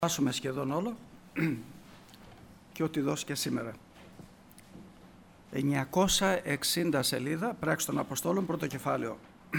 Διαβάσουμε σχεδόν όλο και ό,τι δώσει και σήμερα. 960 σελίδα, Πράξεις των Αποστόλων, πρώτο κεφάλαιο.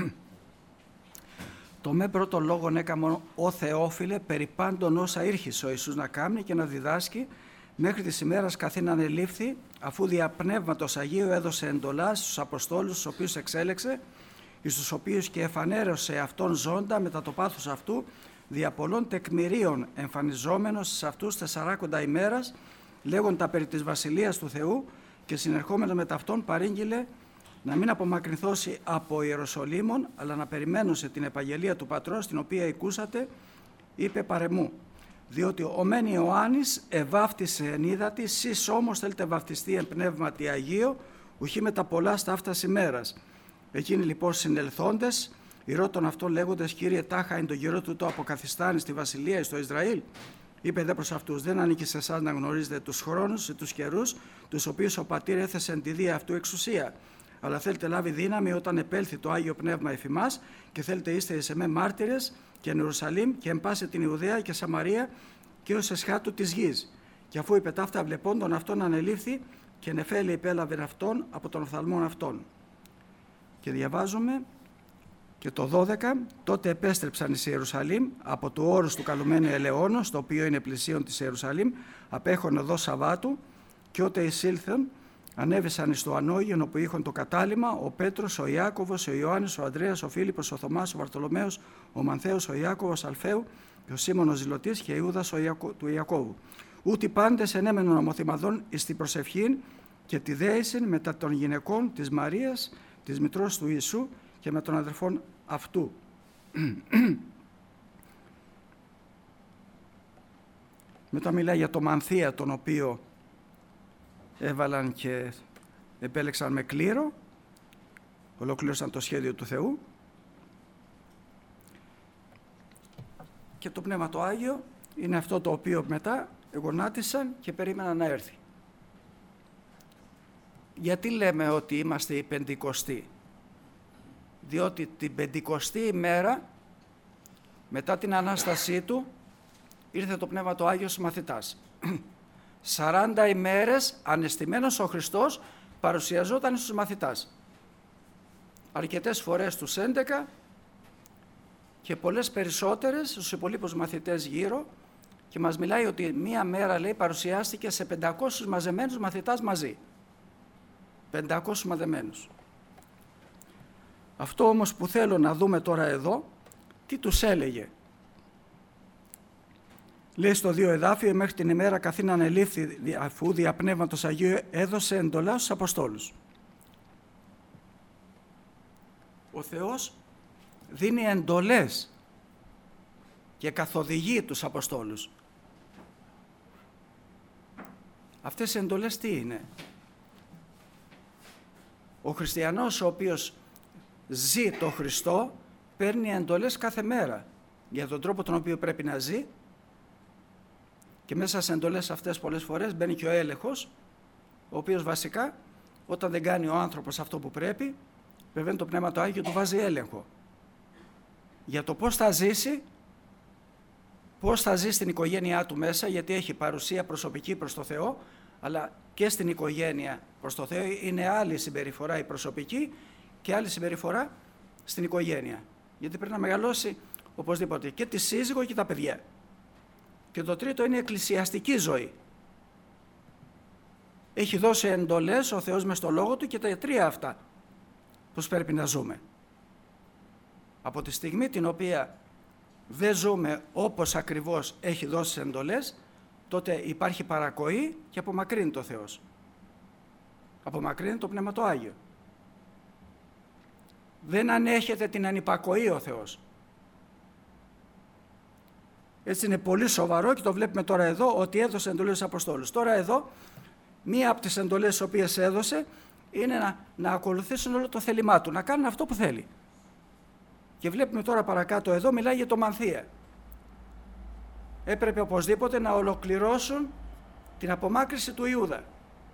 Το με πρώτον λόγον έκαμον ο Θεόφιλε περί πάντων όσα ήρχισε ο Ιησούς να κάνει και να διδάσκει μέχρι της ημέρας καθήν ανελήφθη, αφού δια Πνεύματος Αγίου έδωσε εντολά στους Αποστόλους, τους οποίους εξέλεξε, εις τους οποίους και εφανέρωσε αυτόν ζώντα μετά το πάθος αυτού, δια πολλών τεκμηρίων εμφανιζόμενος σε αυτούς 40 ημέρας, λέγοντα περί της Βασιλείας του Θεού και συνερχόμενος με ταυτόν παρήγγειλε να μην απομακρυνθώσει από Ιεροσολύμων, αλλά να περιμένωσε την επαγγελία του Πατρός, την οποία ακούσατε, είπε παρεμού. Διότι ο μεν Ιωάννης ευάφτισε εν ύδατι, σεις όμως θέλετε βαφτιστεί εν πνεύματι Αγίο, ουχή με τα πολλά σταύτας ημέρας. Εκείνοι λοιπόν συνελθόντες, ηρώτων αυτών λέγοντες, Κύριε, τάχα εν το γερό του το αποκαθιστάνει στη Βασιλεία στο Ισραήλ. Είπε δε προς αυτούς, δεν ανήκει σε εσάς να γνωρίζετε τους χρόνους ή τους καιρούς, τους οποίους ο Πατήρ έθεσε εν τη δία αυτού εξουσία. Αλλά θέλετε λάβει δύναμη όταν επέλθει το Άγιο Πνεύμα εφ' ημάς και θέλετε είστε εις εμέ μάρτυρες και εν Ιερουσαλήμ και εν πάση την Ιουδαία και Σαμαρία και ως εσχάτου της γης. Και αφού είπε ταύτα βλεπόντων αυτόν ανελήφθη και νεφέλη υπέλαβεν αυτόν από τον οφθαλμόν αυτόν. Και διαβάζουμε και το 12, τότε επέστρεψαν εις Ιερουσαλήμ από του όρους του καλουμένου Ελαιώνος, το οποίο είναι πλησίον της Ιερουσαλήμ, απέχον οδό Σαββάτου, και ότε εισήλθαν, ανέβησαν εις το Ανώγιον όπου είχαν το κατάλημα ο Πέτρος, ο Ιάκωβος, ο Ιωάννης, ο Ανδρέας, ο Φίλιππος, ο Θωμάς, ο Βαρθολομαίος, ο Μανθαίος, ο Ιάκωβος Αλφαίου και ο Σίμωνος Ζηλωτής και Ιούδας του Ιακώβου. Ούτι πάντες ενέμενον ομοθυμαδών εις την προσευχήν και τη δέησιν μετά των γυναικών της Μαρίας, της μητρός του Ιησού και με των αδερφών αυτού. Μετά μιλάει για το Μανθία, τον οποίο έβαλαν και επέλεξαν με κλήρο, ολοκλήρωσαν το σχέδιο του Θεού, και το Πνεύμα το Άγιο είναι αυτό το οποίο μετά εγωνάτισαν και περίμεναν να έρθει. Γιατί λέμε ότι είμαστε οι Πεντηκοστοί? Διότι την Πεντηκοστή ημέρα μετά την Ανάστασή του ήρθε το Πνεύμα το Άγιο στους μαθητάς. 40 ημέρες ανεστημένος ο Χριστός παρουσιαζόταν στους μαθητάς. Αρκετές φορές τους 11 και πολλές περισσότερες στους υπολείπους μαθητές γύρω, και μας μιλάει ότι μία μέρα, λέει, παρουσιάστηκε σε 500 μαζεμένους μαθητάς μαζί. 500 μαζεμένους. Αυτό όμως που θέλω να δούμε τώρα εδώ, τι τους έλεγε. Λέει στο 2 εδάφιο, μέχρι την ημέρα καθήν ανελήφθη, αφού δια Πνεύματος Αγίου έδωσε εντολά στους Αποστόλους. Ο Θεός δίνει εντολές και καθοδηγεί τους Αποστόλους. Αυτές οι εντολές τι είναι? Ο χριστιανός ο οποίος ζει το Χριστό παίρνει εντολές κάθε μέρα για τον τρόπο τον οποίο πρέπει να ζει, και μέσα σε εντολές αυτές πολλές φορές μπαίνει και ο έλεγχος, ο οποίος βασικά όταν δεν κάνει ο άνθρωπος αυτό που πρέπει, βέβαια το Πνεύμα το Άγιο του βάζει έλεγχο για το πώς θα ζήσει, πώς θα ζει στην οικογένειά του μέσα, γιατί έχει παρουσία προσωπική προς το Θεό, αλλά και στην οικογένεια προς το Θεό είναι άλλη συμπεριφορά η προσωπική και άλλη συμπεριφορά στην οικογένεια, γιατί πρέπει να μεγαλώσει οπωσδήποτε και τη σύζυγο και τα παιδιά. Και το τρίτο είναι η εκκλησιαστική ζωή. Έχει δώσει εντολές ο Θεός μες στο Λόγο Του και τα τρία αυτά πώς πρέπει να ζούμε. Από τη στιγμή την οποία δεν ζούμε όπως ακριβώς έχει δώσει εντολές, τότε υπάρχει παρακοή και απομακρύνει το Θεός. Απομακρύνει το Πνεύμα το Άγιο. Δεν ανέχεται την ανυπακοή ο Θεός. Έτσι είναι πολύ σοβαρό και το βλέπουμε τώρα εδώ, ότι έδωσε εντολές στους Αποστόλους. Τώρα εδώ, μία από τις εντολές τις οποίες έδωσε είναι να ακολουθήσουν όλο το θέλημά του, να κάνουν αυτό που θέλει. Και βλέπουμε τώρα παρακάτω εδώ, μιλάει για το Μανθία. Έπρεπε οπωσδήποτε να ολοκληρώσουν την απομάκρυνση του Ιούδα.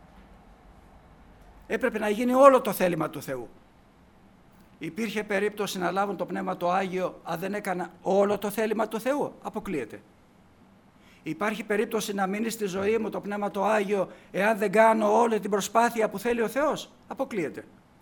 Έπρεπε να γίνει όλο το θέλημα του Θεού. Υπήρχε περίπτωση να λάβουν το Πνεύμα το Άγιο αν δεν έκανα όλο το θέλημα του Θεού? Αποκλείεται. Υπάρχει περίπτωση να μείνει στη ζωή μου το Πνεύμα το Άγιο εάν δεν κάνω όλη την προσπάθεια που θέλει ο Θεός? Αποκλείεται.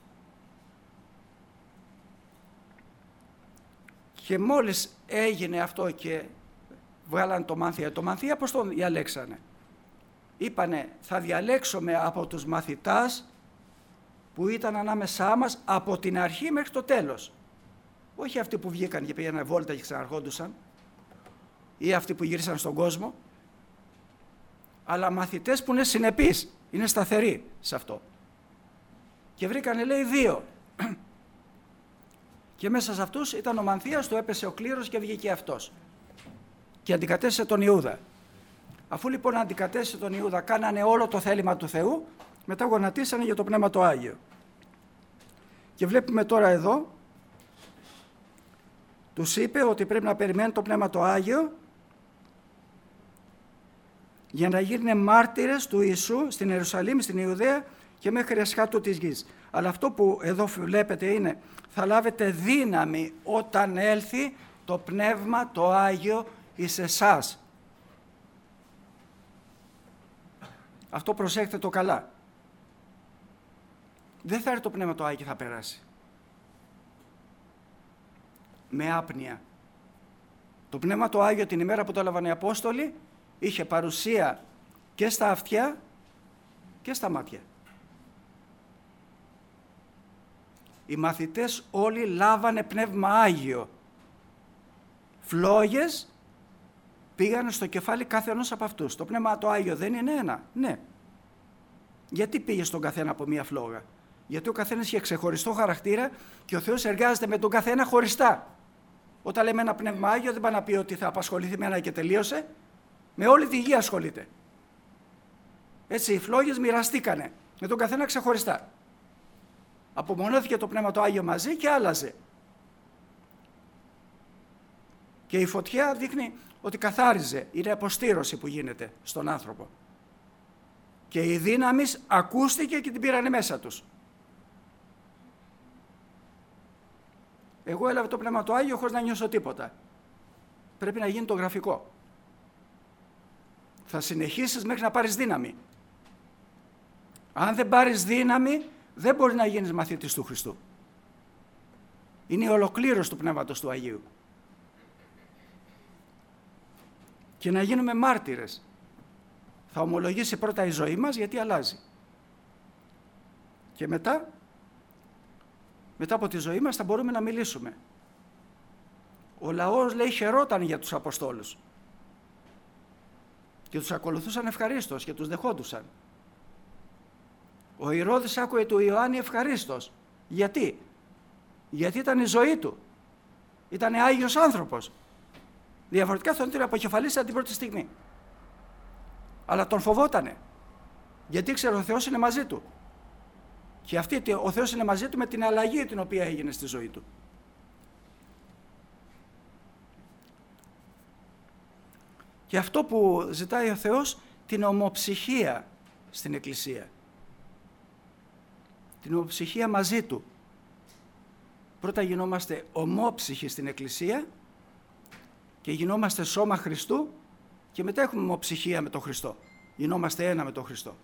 Και μόλις έγινε αυτό και βγάλαν το Μανθία. Το Μανθία πώς τον διαλέξανε? Είπανε, θα διαλέξουμε από τους μαθητάς που ήταν ανάμεσά μας από την αρχή μέχρι το τέλος. Όχι αυτοί που βγήκαν και πήγαιναν βόλτα και ξαναρχόντουσαν, ή αυτοί που γύρισαν στον κόσμο, αλλά μαθητές που είναι συνεπείς, είναι σταθεροί σε αυτό. Και βρήκανε, λέει, 2. Και μέσα σε αυτούς ήταν ο Μανθίας, του έπεσε ο κλήρος και βγήκε αυτός. Και αντικατέστησε τον Ιούδα. Αφού λοιπόν αντικατέστησε τον Ιούδα, κάνανε όλο το θέλημα του Θεού, μετά γονατίσανε για το Πνεύμα το Άγιο. Και βλέπουμε τώρα εδώ, τους είπε ότι πρέπει να περιμένουν το Πνεύμα το Άγιο για να γίνουν μάρτυρες του Ιησού στην Ιερουσαλήμ, στην Ιουδαία και μέχρι εσχάτου της γης. Αλλά αυτό που εδώ βλέπετε είναι, θα λάβετε δύναμη όταν έλθει το Πνεύμα το Άγιο εις εσάς. Αυτό προσέχετε το καλά. Δεν θα έρθει το Πνεύμα το Άγιο και θα περάσει. Με άπνοια. Το Πνεύμα το Άγιο την ημέρα που το έλαβαν οι Απόστολοι είχε παρουσία και στα αυτιά και στα μάτια. Οι μαθητές όλοι λάβανε Πνεύμα Άγιο. Φλόγες πήγανε στο κεφάλι κάθε ενός από αυτούς. Το Πνεύμα το Άγιο δεν είναι ένα? Ναι. Γιατί πήγε στον καθένα από μία φλόγα? Γιατί ο καθένας είχε ξεχωριστό χαρακτήρα και ο Θεός εργάζεται με τον καθένα χωριστά. Όταν λέμε ένα Πνεύμα Άγιο δεν πάει να πει ότι θα απασχοληθεί με ένα και τελείωσε. Με όλη τη γη ασχολείται. Έτσι οι φλόγες μοιραστήκανε με τον καθένα ξεχωριστά. Απομονώθηκε το Πνεύμα το Άγιο μαζί και άλλαζε. Και η φωτιά δείχνει ότι καθάριζε, είναι αποστήρωση που γίνεται στον άνθρωπο. Και η δύναμη ακούστηκε και την πήρανε μέσα τους. Εγώ έλαβα το Πνεύμα το Άγιο χωρίς να νιώσω τίποτα. Πρέπει να γίνει το γραφικό. Θα συνεχίσεις μέχρι να πάρεις δύναμη. Αν δεν πάρεις δύναμη, δεν μπορεί να γίνεις μαθητής του Χριστού. Είναι η ολοκλήρωση του Πνεύματος του Αγίου. Και να γίνουμε μάρτυρες. Θα ομολογήσει πρώτα η ζωή μας γιατί αλλάζει. Και μετά από τη ζωή μας θα μπορούμε να μιλήσουμε. Ο λαός, λέει, χαιρόταν για τους Αποστόλους. Και τους ακολουθούσαν ευχαρίστως και τους δεχόντουσαν. Ο Ηρώδης άκουε του Ιωάννη ευχαρίστως. Γιατί? Γιατί ήταν η ζωή του. Ήταν Άγιος άνθρωπος. Διαφορετικά θα τον αποκεφαλίσει την πρώτη στιγμή. Αλλά τον φοβότανε. Γιατί ήξερε ο Θεός είναι μαζί του. Και ο Θεός είναι μαζί του με την αλλαγή την οποία έγινε στη ζωή του. Και αυτό που ζητάει ο Θεός, την ομοψυχία στην Εκκλησία. Την ομοψυχία μαζί του. Πρώτα γινόμαστε ομόψυχοι στην Εκκλησία και γινόμαστε σώμα Χριστού και μετά έχουμε ομοψυχία με τον Χριστό. Γινόμαστε ένα με τον Χριστό.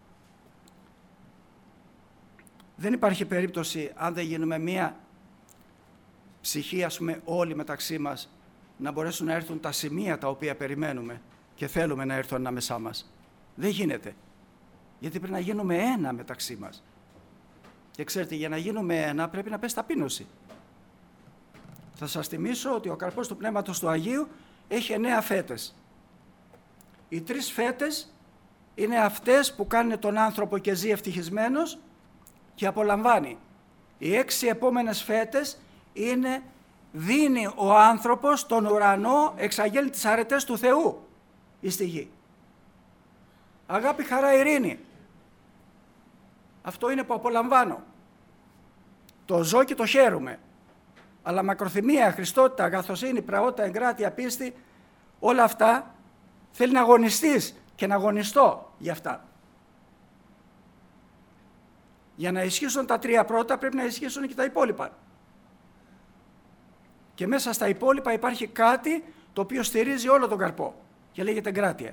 Δεν υπάρχει περίπτωση, αν δεν γίνουμε μία ψυχή, ας πούμε, όλοι μεταξύ μας, να μπορέσουν να έρθουν τα σημεία τα οποία περιμένουμε και θέλουμε να έρθουν ανάμεσά μας. Δεν γίνεται. Γιατί πρέπει να γίνουμε ένα μεταξύ μας. Και ξέρετε, για να γίνουμε ένα πρέπει να πέσει ταπείνωση. Θα σας θυμίσω ότι ο καρπός του Πνεύματος του Αγίου έχει 9 φέτες. Οι 3 φέτες είναι αυτές που κάνουν τον άνθρωπο και ζει ευτυχισμένος και απολαμβάνει. Οι 6 επόμενες φέτες είναι δίνει ο άνθρωπος τον ουρανό, εξαγγέλνει τις αρετές του Θεού εις τη γη. Αγάπη, χαρά, ειρήνη. Αυτό είναι που απολαμβάνω. Το ζω και το χαίρομαι. Αλλά μακροθυμία, χριστότητα, αγαθοσύνη, πραότητα, εγκράτεια, πίστη, όλα αυτά θέλει να αγωνιστείς και να αγωνιστώ για αυτά. Για να ισχύσουν τα 3 πρώτα πρέπει να ισχύσουν και τα υπόλοιπα. Και μέσα στα υπόλοιπα υπάρχει κάτι το οποίο στηρίζει όλο τον καρπό. και λέγεται εγκράτεια.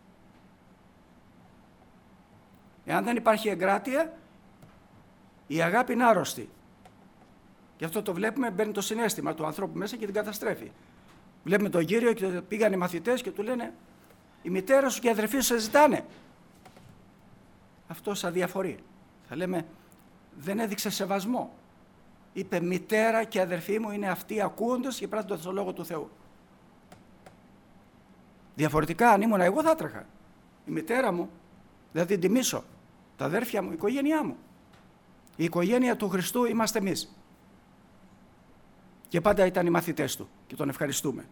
Εάν δεν υπάρχει εγκράτεια, η αγάπη είναι άρρωστη. Γι' αυτό το βλέπουμε, μπαίνει το συναίσθημα του ανθρώπου μέσα και την καταστρέφει. Βλέπουμε τον Κύριο και πήγαν οι μαθητές και του λένε «Η μητέρα σου και η αδερφή σου σε ζητάνε». Αυτός αδιαφορεί. Θα λέμε δεν έδειξε σεβασμό. Είπε «Μητέρα και αδερφή μου είναι αυτοί ακούοντες και πράττοντας το Λόγο του Θεού». Διαφορετικά, αν ήμουν εγώ θα έτρεχα. Η μητέρα μου δεν την τιμήσω. Τα αδέρφια μου, η οικογένειά μου. Η οικογένεια του Χριστού είμαστε εμείς. Και πάντα ήταν οι μαθητές του και τον ευχαριστούμε.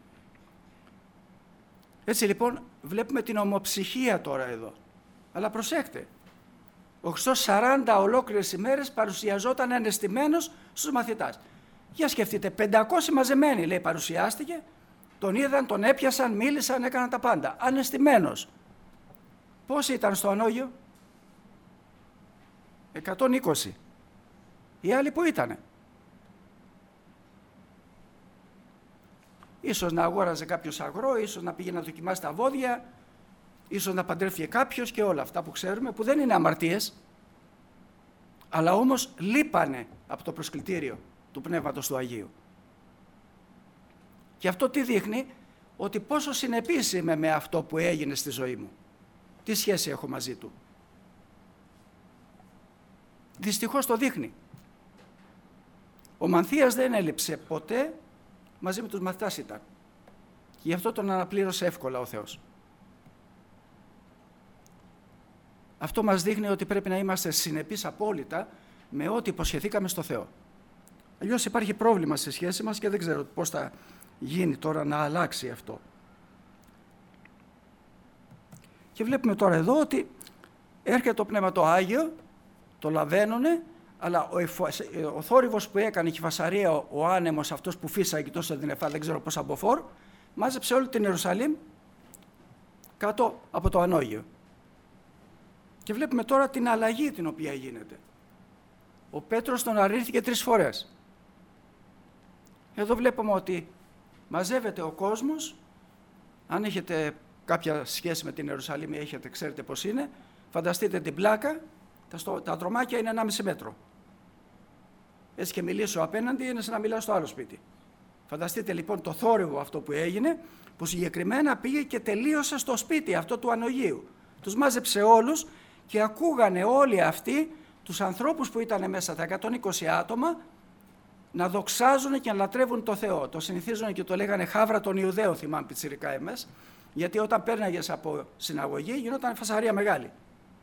Έτσι λοιπόν βλέπουμε την ομοψυχία τώρα εδώ. Αλλά προσέχτε, ο Χριστός 40 ολόκληρες ημέρες παρουσιαζόταν αναισθημένος στους μαθητάς. Για σκεφτείτε, 500 μαζεμένοι λέει παρουσιάστηκε, τον είδαν, τον έπιασαν, μίλησαν, έκαναν τα πάντα. Αναισθημένος. Πόσοι ήταν στο ανώγειο? 120. Οι άλλοι που ήτανε? Ίσως να αγόραζε κάποιος αγρό, ίσως να πήγε να δοκιμάσει τα βόδια, ίσως να παντρεύτηκε κάποιος και όλα αυτά που ξέρουμε, που δεν είναι αμαρτίες, αλλά όμως λείπανε από το προσκλητήριο του Πνεύματος του Αγίου. Και αυτό τι δείχνει? Ότι πόσο συνεπής είμαι με αυτό που έγινε στη ζωή μου. Τι σχέση έχω μαζί του. Δυστυχώς το δείχνει. Ο Μανθίας δεν έλειψε ποτέ, μαζί με τους μαθητάς ήταν. Και γι' αυτό τον αναπλήρωσε εύκολα ο Θεός. Αυτό μας δείχνει ότι πρέπει να είμαστε συνεπείς απόλυτα με ό,τι υποσχεθήκαμε στο Θεό. Αλλιώς υπάρχει πρόβλημα στη σχέση μας και δεν ξέρω πώς θα γίνει τώρα να αλλάξει αυτό. Και βλέπουμε τώρα εδώ ότι έρχεται το Πνεύμα το Άγιο, το λαβαίνουνε, αλλά ο θόρυβος που έκανε και η φασαρία, ο άνεμος αυτός που φύσαγε τόσο δυνατά, δεν ξέρω πώς από φόρ, μάζεψε όλη την Ιερουσαλήμ κάτω από το ανώγειο. Και βλέπουμε τώρα την αλλαγή την οποία γίνεται. Ο Πέτρος τον αρνήθηκε 3 φορές. Εδώ βλέπουμε ότι μαζεύεται ο κόσμος. Αν έχετε κάποια σχέση με την Ιερουσαλήμ, ξέρετε πώς είναι, φανταστείτε την πλάκα, τα δρομάκια είναι 1,5 μέτρο. Έτσι και μιλήσω απέναντι είναι σαν να μιλάω στο άλλο σπίτι. Φανταστείτε λοιπόν το θόρυβο αυτό που έγινε, που συγκεκριμένα πήγε και τελείωσε στο σπίτι αυτό του ανωγείου. Τους μάζεψε όλους και ακούγανε όλοι αυτοί τους ανθρώπους που ήταν μέσα, τα 120 άτομα, να δοξάζουν και να λατρεύουν το Θεό. Το συνηθίζουν και το λέγανε χάβρα των Ιουδαίων, θυμάμαι πιτσιρικά εμές, γιατί όταν πέρναγες από συναγωγή γινόταν φασαρία μεγάλη.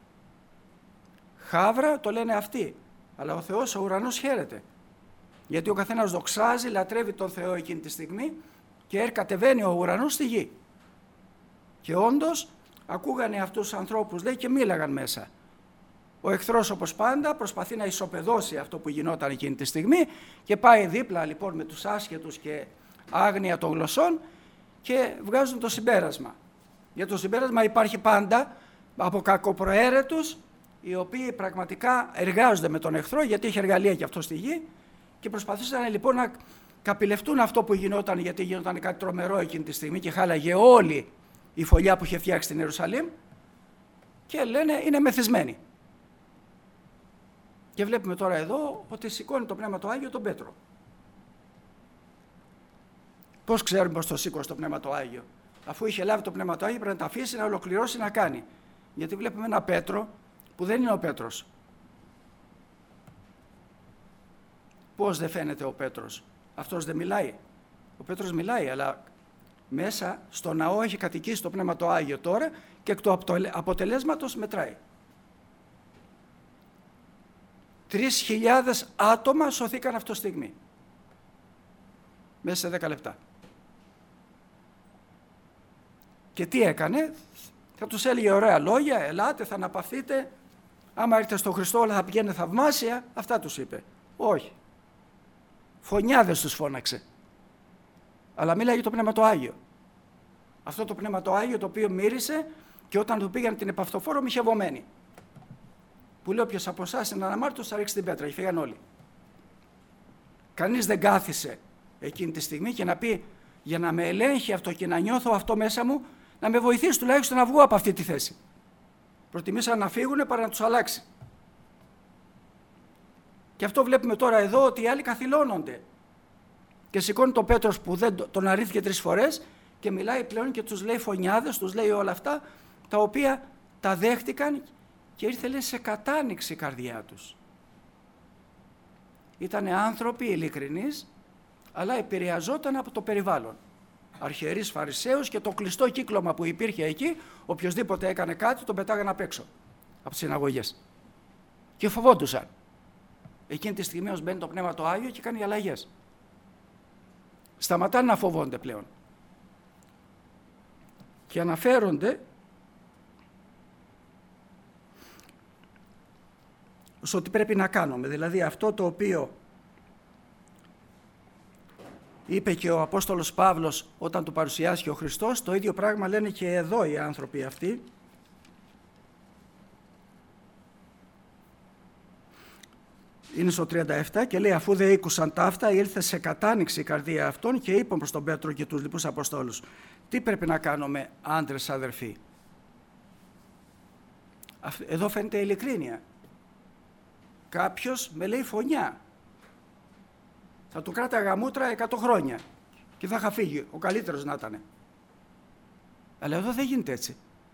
Χάβρα το λένε αυτοί, αλλά ο Θεός ο ουρανός χαίρεται. Γιατί ο καθένας δοξάζει, λατρεύει τον Θεό εκείνη τη στιγμή και κατεβαίνει ο ουρανός στη γη. Και όντως ακούγανε αυτούς τους ανθρώπους, λέει, και μίλαγαν μέσα. Ο εχθρός όπως πάντα προσπαθεί να ισοπεδώσει αυτό που γινόταν εκείνη τη στιγμή και πάει δίπλα λοιπόν με τους άσχετους και άγνοια των γλωσσών και βγάζουν το συμπέρασμα. Για το συμπέρασμα υπάρχει πάντα από κακοπροαίρετους, οι οποίοι πραγματικά εργάζονται με τον εχθρό, γιατί έχει εργαλεία και αυτό στη γη, και προσπαθήσαν λοιπόν να καπηλευτούν αυτό που γινόταν, γιατί γινόταν κάτι τρομερό εκείνη τη στιγμή και χάλαγε όλη η φωλιά που είχε φτιάξει στην Ιερουσαλήμ, και λένε είναι μεθυσμένοι. Και βλέπουμε τώρα εδώ ότι σηκώνει το Πνεύμα το Άγιο τον Πέτρο. Πώς ξέρουμε πως το σήκωσε το Πνεύμα το Άγιο? Αφού είχε λάβει το Πνεύμα το Άγιο πρέπει να τα αφήσει, να ολοκληρώσει, να κάνει. Γιατί βλέπουμε ένα Πέτρο που δεν είναι ο Πέτρος. Πώς δεν φαίνεται ο Πέτρος? Αυτός δεν μιλάει. Ο Πέτρος μιλάει, αλλά μέσα στο ναό έχει κατοικήσει το Πνεύμα το Άγιο τώρα και εκ του αποτελέσματος μετράει. 3.000 άτομα σωθήκαν αυτή τη στιγμή. Μέσα σε 10 λεπτά. Και τι έκανε? Θα τους έλεγε ωραία λόγια, ελάτε, θα αναπαυθείτε, άμα έρθετε στον Χριστό όλα θα πηγαίνετε θαυμάσια, αυτά τους είπε. Όχι. Φωνιάδες τους φώναξε. Αλλά μίλαγε το Πνεύμα το Άγιο. Αυτό το Πνεύμα το Άγιο το οποίο μύρισε και όταν του πήγαν την επαυτοφόρο μοιχευωμένη. Που λέει όποιος από εσάς είναι αναμάρτητος θα ρίξει την πέτρα και φύγαν όλοι. Κανείς δεν κάθισε εκείνη τη στιγμή και να πει για να με ελέγχει αυτό και να νιώθω αυτό μέσα μου, να με βοηθήσει τουλάχιστον να βγω από αυτή τη θέση. Προτιμήσαν να φύγουν παρά να τους αλλάξει. Και αυτό βλέπουμε τώρα εδώ, ότι οι άλλοι καθυλώνονται. Και σηκώνει τον Πέτρος που τον αρνήθηκε 3 φορές και μιλάει πλέον και τους λέει φωνιάδες, τους λέει όλα αυτά, τα οποία τα δέχτηκαν και ήρθε, λέει, σε κατάνοιξη η καρδιά τους. Ήτανε άνθρωποι ειλικρινείς, αλλά επηρεαζόταν από το περιβάλλον. Αρχιερείς, Φαρισαίους, και το κλειστό κύκλωμα που υπήρχε εκεί, οποιοσδήποτε έκανε κάτι τον πετάγανε απ' έξω από τις συναγωγές. Και φοβόντουσαν. Εκείνη τη στιγμή ως μπαίνει το Πνεύμα το Άγιο και κάνει αλλαγές. Σταματάνε να φοβόνται πλέον. Και αναφέρονται στο τι πρέπει να κάνουμε. Δηλαδή αυτό το οποίο είπε και ο Απόστολος Παύλος όταν του παρουσιάστηκε ο Χριστός, το ίδιο πράγμα λένε και εδώ οι άνθρωποι αυτοί. Είναι στο 37 και λέει, αφού δεν ήκουσαν ταύτα, ήλθε σε κατάνοιξη η καρδία αυτών και είπαν προς τον Πέτρο και τους λοιπούς Αποστόλους, τι πρέπει να κάνουμε, άντρες αδερφοί? Εδώ φαίνεται ειλικρίνεια. Κάποιος με λέει φωνιά. Θα του κράταγα μούτρα 100 χρόνια και θα είχα φύγει, ο καλύτερος να ήταν. Αλλά εδώ δεν γίνεται έτσι.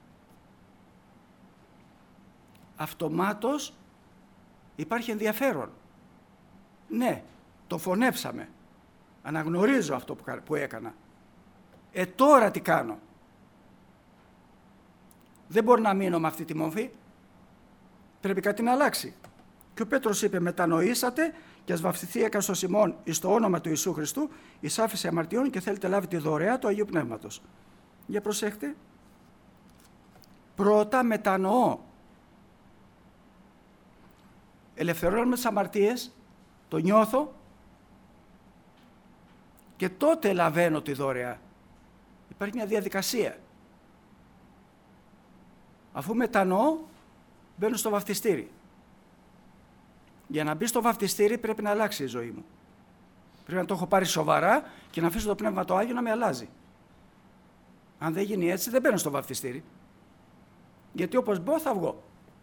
Αυτομάτως υπάρχει ενδιαφέρον. Ναι, το φωνέψαμε. Αναγνωρίζω αυτό που έκανα. Τώρα τι κάνω? Δεν μπορώ να μείνω με αυτή τη μορφή. Πρέπει κάτι να αλλάξει. Και ο Πέτρος είπε, μετανοήσατε και ας βαφτιθεί έκας ο Σιμών εις το όνομα του Ιησού Χριστού, εις άφεση αμαρτιών, και θέλετε λάβει τη δωρεά του Αγίου Πνεύματος. Για προσέχτε. Πρώτα μετανοώ. Ελευθερώνομαι τις αμαρτίες, το νιώθω και τότε λαβαίνω τη δωρεά. Υπάρχει μια διαδικασία. Αφού μετανοώ, μπαίνω στο βαφτιστήρι. Για να μπει στο βαφτιστήρι πρέπει να αλλάξει η ζωή μου. Πρέπει να το έχω πάρει σοβαρά και να αφήσω το Πνεύμα το Άγιο να με αλλάζει. Αν δεν γίνει έτσι, δεν μπαίνω στο βαφτιστήρι. Γιατί όπως μπω θα βγω.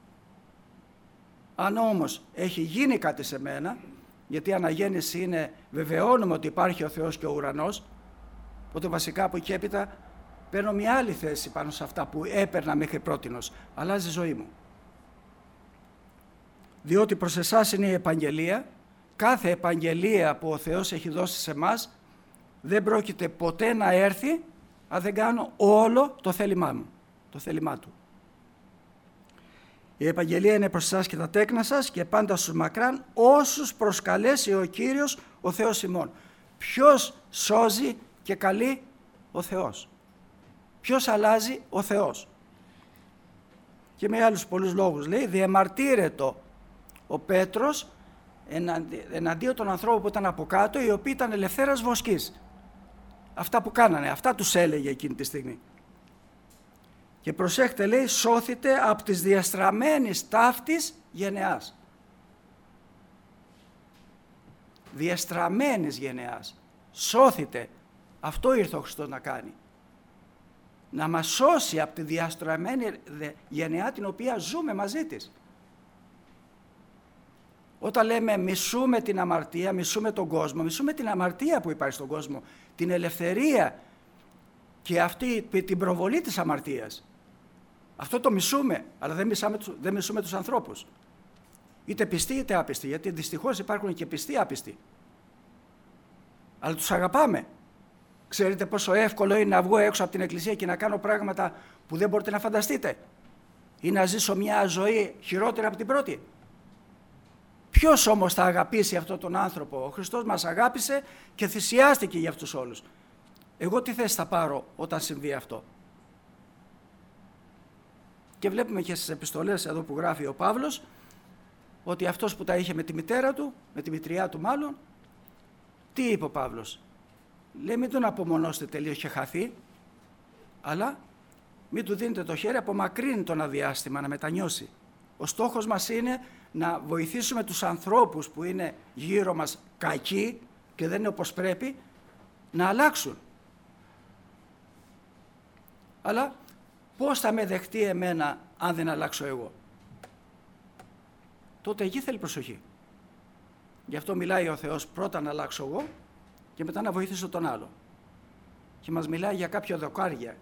Αν όμως έχει γίνει κάτι σε μένα, γιατί η αναγέννηση είναι, βεβαιώνουμε ότι υπάρχει ο Θεός και ο ουρανός, οπότε βασικά από εκεί έπειτα παίρνω μια άλλη θέση πάνω σε αυτά που έπαιρνα μέχρι πρότινος. Αλλάζει η ζωή μου. Διότι προς εσάς είναι η επαγγελία, κάθε επαγγελία που ο Θεός έχει δώσει σε εμάς δεν πρόκειται ποτέ να έρθει αν δεν κάνω όλο το θέλημά μου, το θέλημά του. Η επαγγελία είναι προς εσάς και τα τέκνα σας και πάντα στους μακράν όσους προσκαλέσει ο Κύριος ο Θεός ημών. Ποιος σώζει και καλεί? Ο Θεός. Ποιος αλλάζει? Ο Θεός. Και με άλλους πολλούς λόγους λέει, διεμαρτύρετο ο Πέτρος εναντίον των ανθρώπων που ήταν από κάτω, οι οποίοι ήταν ελευθέρας βοσκής. Αυτά που κάνανε, αυτά τους έλεγε εκείνη τη στιγμή. Και προσέχτε, λέει, σώθητε από τις διαστραμμένης ταύτης γενεάς. Διαστραμμένης γενεάς. Σώθητε. Αυτό ήρθε ο Χριστός να κάνει. Να μας σώσει από τη διαστραμμένη γενεά την οποία ζούμε μαζί της. Όταν λέμε μισούμε την αμαρτία, μισούμε τον κόσμο, μισούμε την αμαρτία που υπάρχει στον κόσμο, την ελευθερία και αυτή την προβολή της αμαρτίας. Αυτό το μισούμε, αλλά δεν μισούμε τους ανθρώπους. Είτε πιστοί είτε άπιστοι, γιατί δυστυχώς υπάρχουν και πιστοί άπιστοι. Αλλά τους αγαπάμε. Ξέρετε πόσο εύκολο είναι να βγω έξω από την εκκλησία και να κάνω πράγματα που δεν μπορείτε να φανταστείτε, ή να ζήσω μια ζωή χειρότερη από την πρώτη. Ποιος όμως θα αγαπήσει αυτόν τον άνθρωπο? Ο Χριστός μας αγάπησε και θυσιάστηκε για αυτούς όλους. Εγώ τι θέση θα πάρω όταν συμβεί αυτό? Και βλέπουμε και στις επιστολές εδώ που γράφει ο Παύλος, ότι αυτός που τα είχε με τη μητέρα του, με τη μητριά του μάλλον, τι είπε ο Παύλος? Λέει, μην τον απομονώσετε τελείως και χαθεί, αλλά μην του δίνετε το χέρι, απομακρύνει τον αδιάστημα να μετανιώσει. Ο στόχος μας είναι να βοηθήσουμε τους ανθρώπους που είναι γύρω μας κακοί και δεν είναι όπως πρέπει, να αλλάξουν. Αλλά πώς θα με δεχτεί εμένα αν δεν αλλάξω εγώ? Τότε εκεί θέλει προσοχή. Γι' αυτό μιλάει ο Θεός πρώτα να αλλάξω εγώ και μετά να βοηθήσω τον άλλο. Και μας μιλάει για κάποια δοκάρια.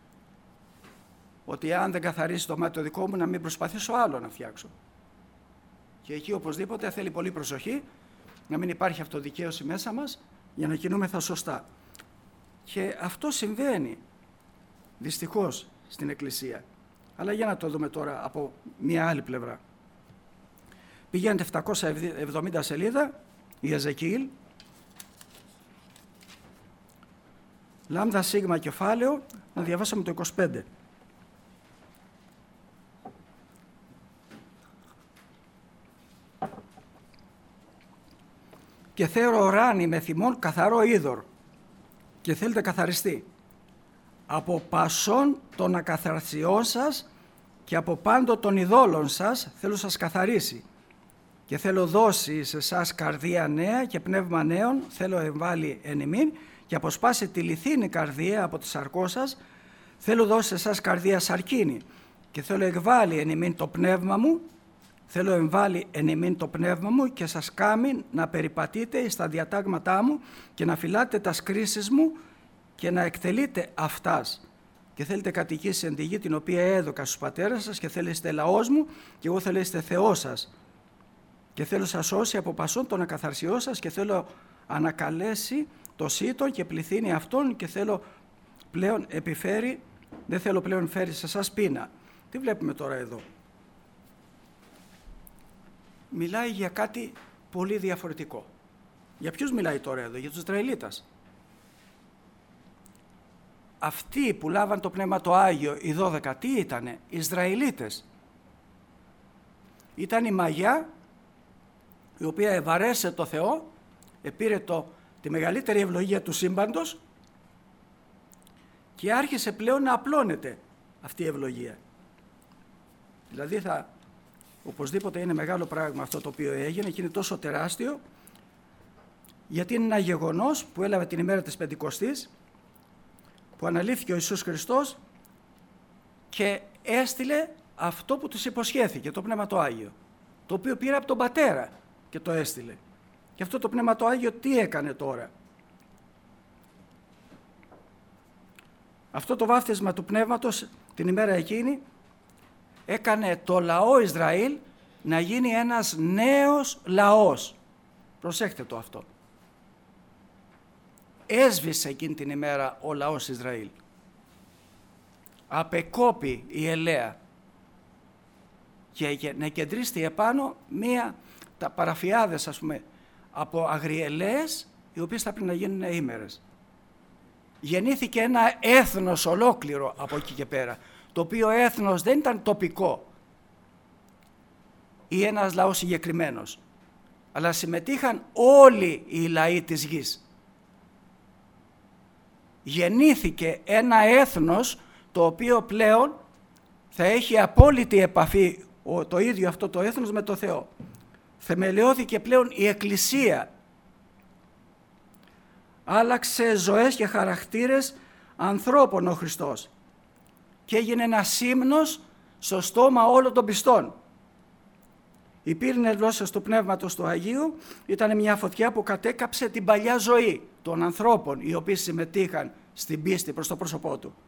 Ότι αν δεν καθαρίσει το μάτι το δικό μου, να μην προσπαθήσω άλλο να φτιάξω. Και εκεί οπωσδήποτε θέλει πολύ προσοχή, να μην υπάρχει αυτοδικαίωση μέσα μας, για να κινούμεθα σωστά. Και αυτό συμβαίνει, δυστυχώς, στην Εκκλησία. Αλλά για να το δούμε τώρα από μια άλλη πλευρά. Πηγαίνετε 770 σελίδα, η Εζεκιήλ, λάμδα σίγμα κεφάλαιο, να διαβάσαμε το 25. Και θέλω οράνι με θυμόν καθαρό είδωρ, και θέλετε καθαριστεί. Από πασών των ακαθαρσιών σας και από πάντο των ειδόλων σας θέλω σας καθαρίσει. Και θέλω δώσει σε εσάς καρδία νέα και πνεύμα νέων, θέλω εμβάλει εν ημίν, και αποσπάσει τη λιθίνη καρδία από τη σαρκό σας, θέλω δώσει σε εσάς καρδία σαρκίνη. Και θέλω εκβάλει εν ημίν το πνεύμα μου, θέλω εμβάλει εν ημίν το πνεύμα μου και σας κάμει να περιπατείτε στα διατάγματά μου και να φυλάτε τας κρίσεις μου και να εκτελείτε αυτάς. Και θέλετε κατοικήσει εν τη γη την οποία έδωκα στους πατέρες σας και θέλετε λαός μου και εγώ θέλετε Θεός σας. Και θέλω σας σώσει από πασών των ακαθαρσιών σας και θέλω ανακαλέσει το σύτον και πληθύνει αυτόν και θέλω πλέον επιφέρει, δεν θέλω πλέον φέρει σε εσάς πείνα. Τι βλέπουμε τώρα εδώ? Μιλάει για κάτι πολύ διαφορετικό. Για ποιους μιλάει τώρα εδώ? Για τους Ισραηλίτας. Αυτοί που λάβαν το Πνεύμα το Άγιο, οι 12, τι ήτανε? Ισραηλίτες. Ήταν η μαγιά η οποία ευαρέσε το Θεό, επήρε τη μεγαλύτερη ευλογία του σύμπαντος και άρχισε πλέον να απλώνεται αυτή η ευλογία. Δηλαδή οπωσδήποτε είναι μεγάλο πράγμα αυτό το οποίο έγινε και είναι τόσο τεράστιο, γιατί είναι ένα γεγονός που έλαβε την ημέρα της Πεντηκοστής, που αναλήφθηκε ο Ιησούς Χριστός και έστειλε αυτό που τους υποσχέθηκε, το Πνεύμα το Άγιο, το οποίο πήρε από τον Πατέρα και το έστειλε. Και αυτό το Πνεύμα το Άγιο τι έκανε τώρα? Αυτό το βάφτισμα του Πνεύματος την ημέρα εκείνη έκανε το λαό Ισραήλ να γίνει ένας νέος λαός. Προσέχτε το αυτό. Έσβησε εκείνη την ημέρα ο λαός Ισραήλ. Απεκόπη η ελαία και να κεντρίστη επάνω τα παραφιάδες, ας πούμε, από αγριελαίες, οι οποίες θα πρέπει να γίνουν ήμερες. Γεννήθηκε ένα έθνος ολόκληρο από εκεί και πέρα, το οποίο έθνος δεν ήταν τοπικό ή ένας λαός συγκεκριμένος, αλλά συμμετείχαν όλοι οι λαοί της γης. Γεννήθηκε ένα έθνος το οποίο πλέον θα έχει απόλυτη επαφή το ίδιο αυτό το έθνος με το Θεό. Θεμελιώθηκε πλέον η Εκκλησία. Άλλαξε ζωές και χαρακτήρες ανθρώπων ο Χριστός και έγινε ένας ύμνος στο στόμα όλων των πιστών. Οι πύρινες γλώσσες του Πνεύματος του Αγίου ήταν μια φωτιά που κατέκαψε την παλιά ζωή των ανθρώπων οι οποίοι συμμετείχαν στην πίστη προς το πρόσωπό του.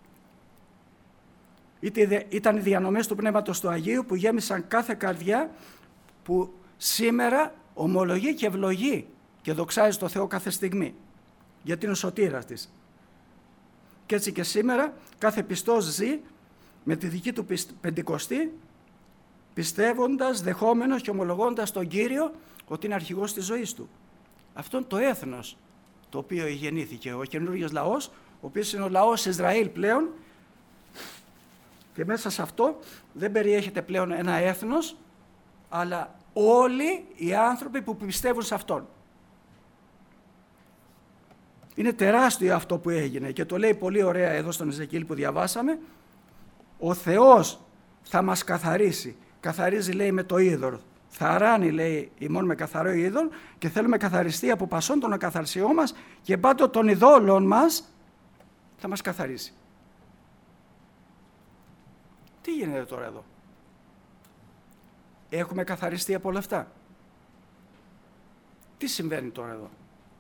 Ήταν οι διανομές του Πνεύματος του Αγίου που γέμισαν κάθε καρδιά που σήμερα ομολογεί και ευλογεί και δοξάζει το Θεό κάθε στιγμή, γιατί είναι ο σωτήρας της. Και έτσι και σήμερα κάθε πιστός ζει με τη δική του Πεντηκοστή, πιστεύοντας, δεχόμενος και ομολογώντας τον Κύριο ότι είναι αρχηγός της ζωής του. Αυτό είναι το έθνος το οποίο γεννήθηκε, ο καινούργιος λαός, ο οποίος είναι ο λαός Ισραήλ πλέον, και μέσα σε αυτό δεν περιέχεται πλέον ένα έθνος, αλλά όλοι οι άνθρωποι που πιστεύουν σε Αυτόν. Είναι τεράστιο αυτό που έγινε και το λέει πολύ ωραία εδώ στον Εζεκιήλ που διαβάσαμε. Ο Θεός θα μας καθαρίσει. Καθαρίζει, λέει, με το είδωρ. Θα ράνει, λέει, ημών με καθαρό είδωρ και θέλουμε καθαριστεί από πασών των ακαθαρσιών μας και πάντων των ειδόλων μας θα μας καθαρίσει. Τι γίνεται τώρα εδώ? Έχουμε καθαριστεί από όλα αυτά? Τι συμβαίνει τώρα εδώ?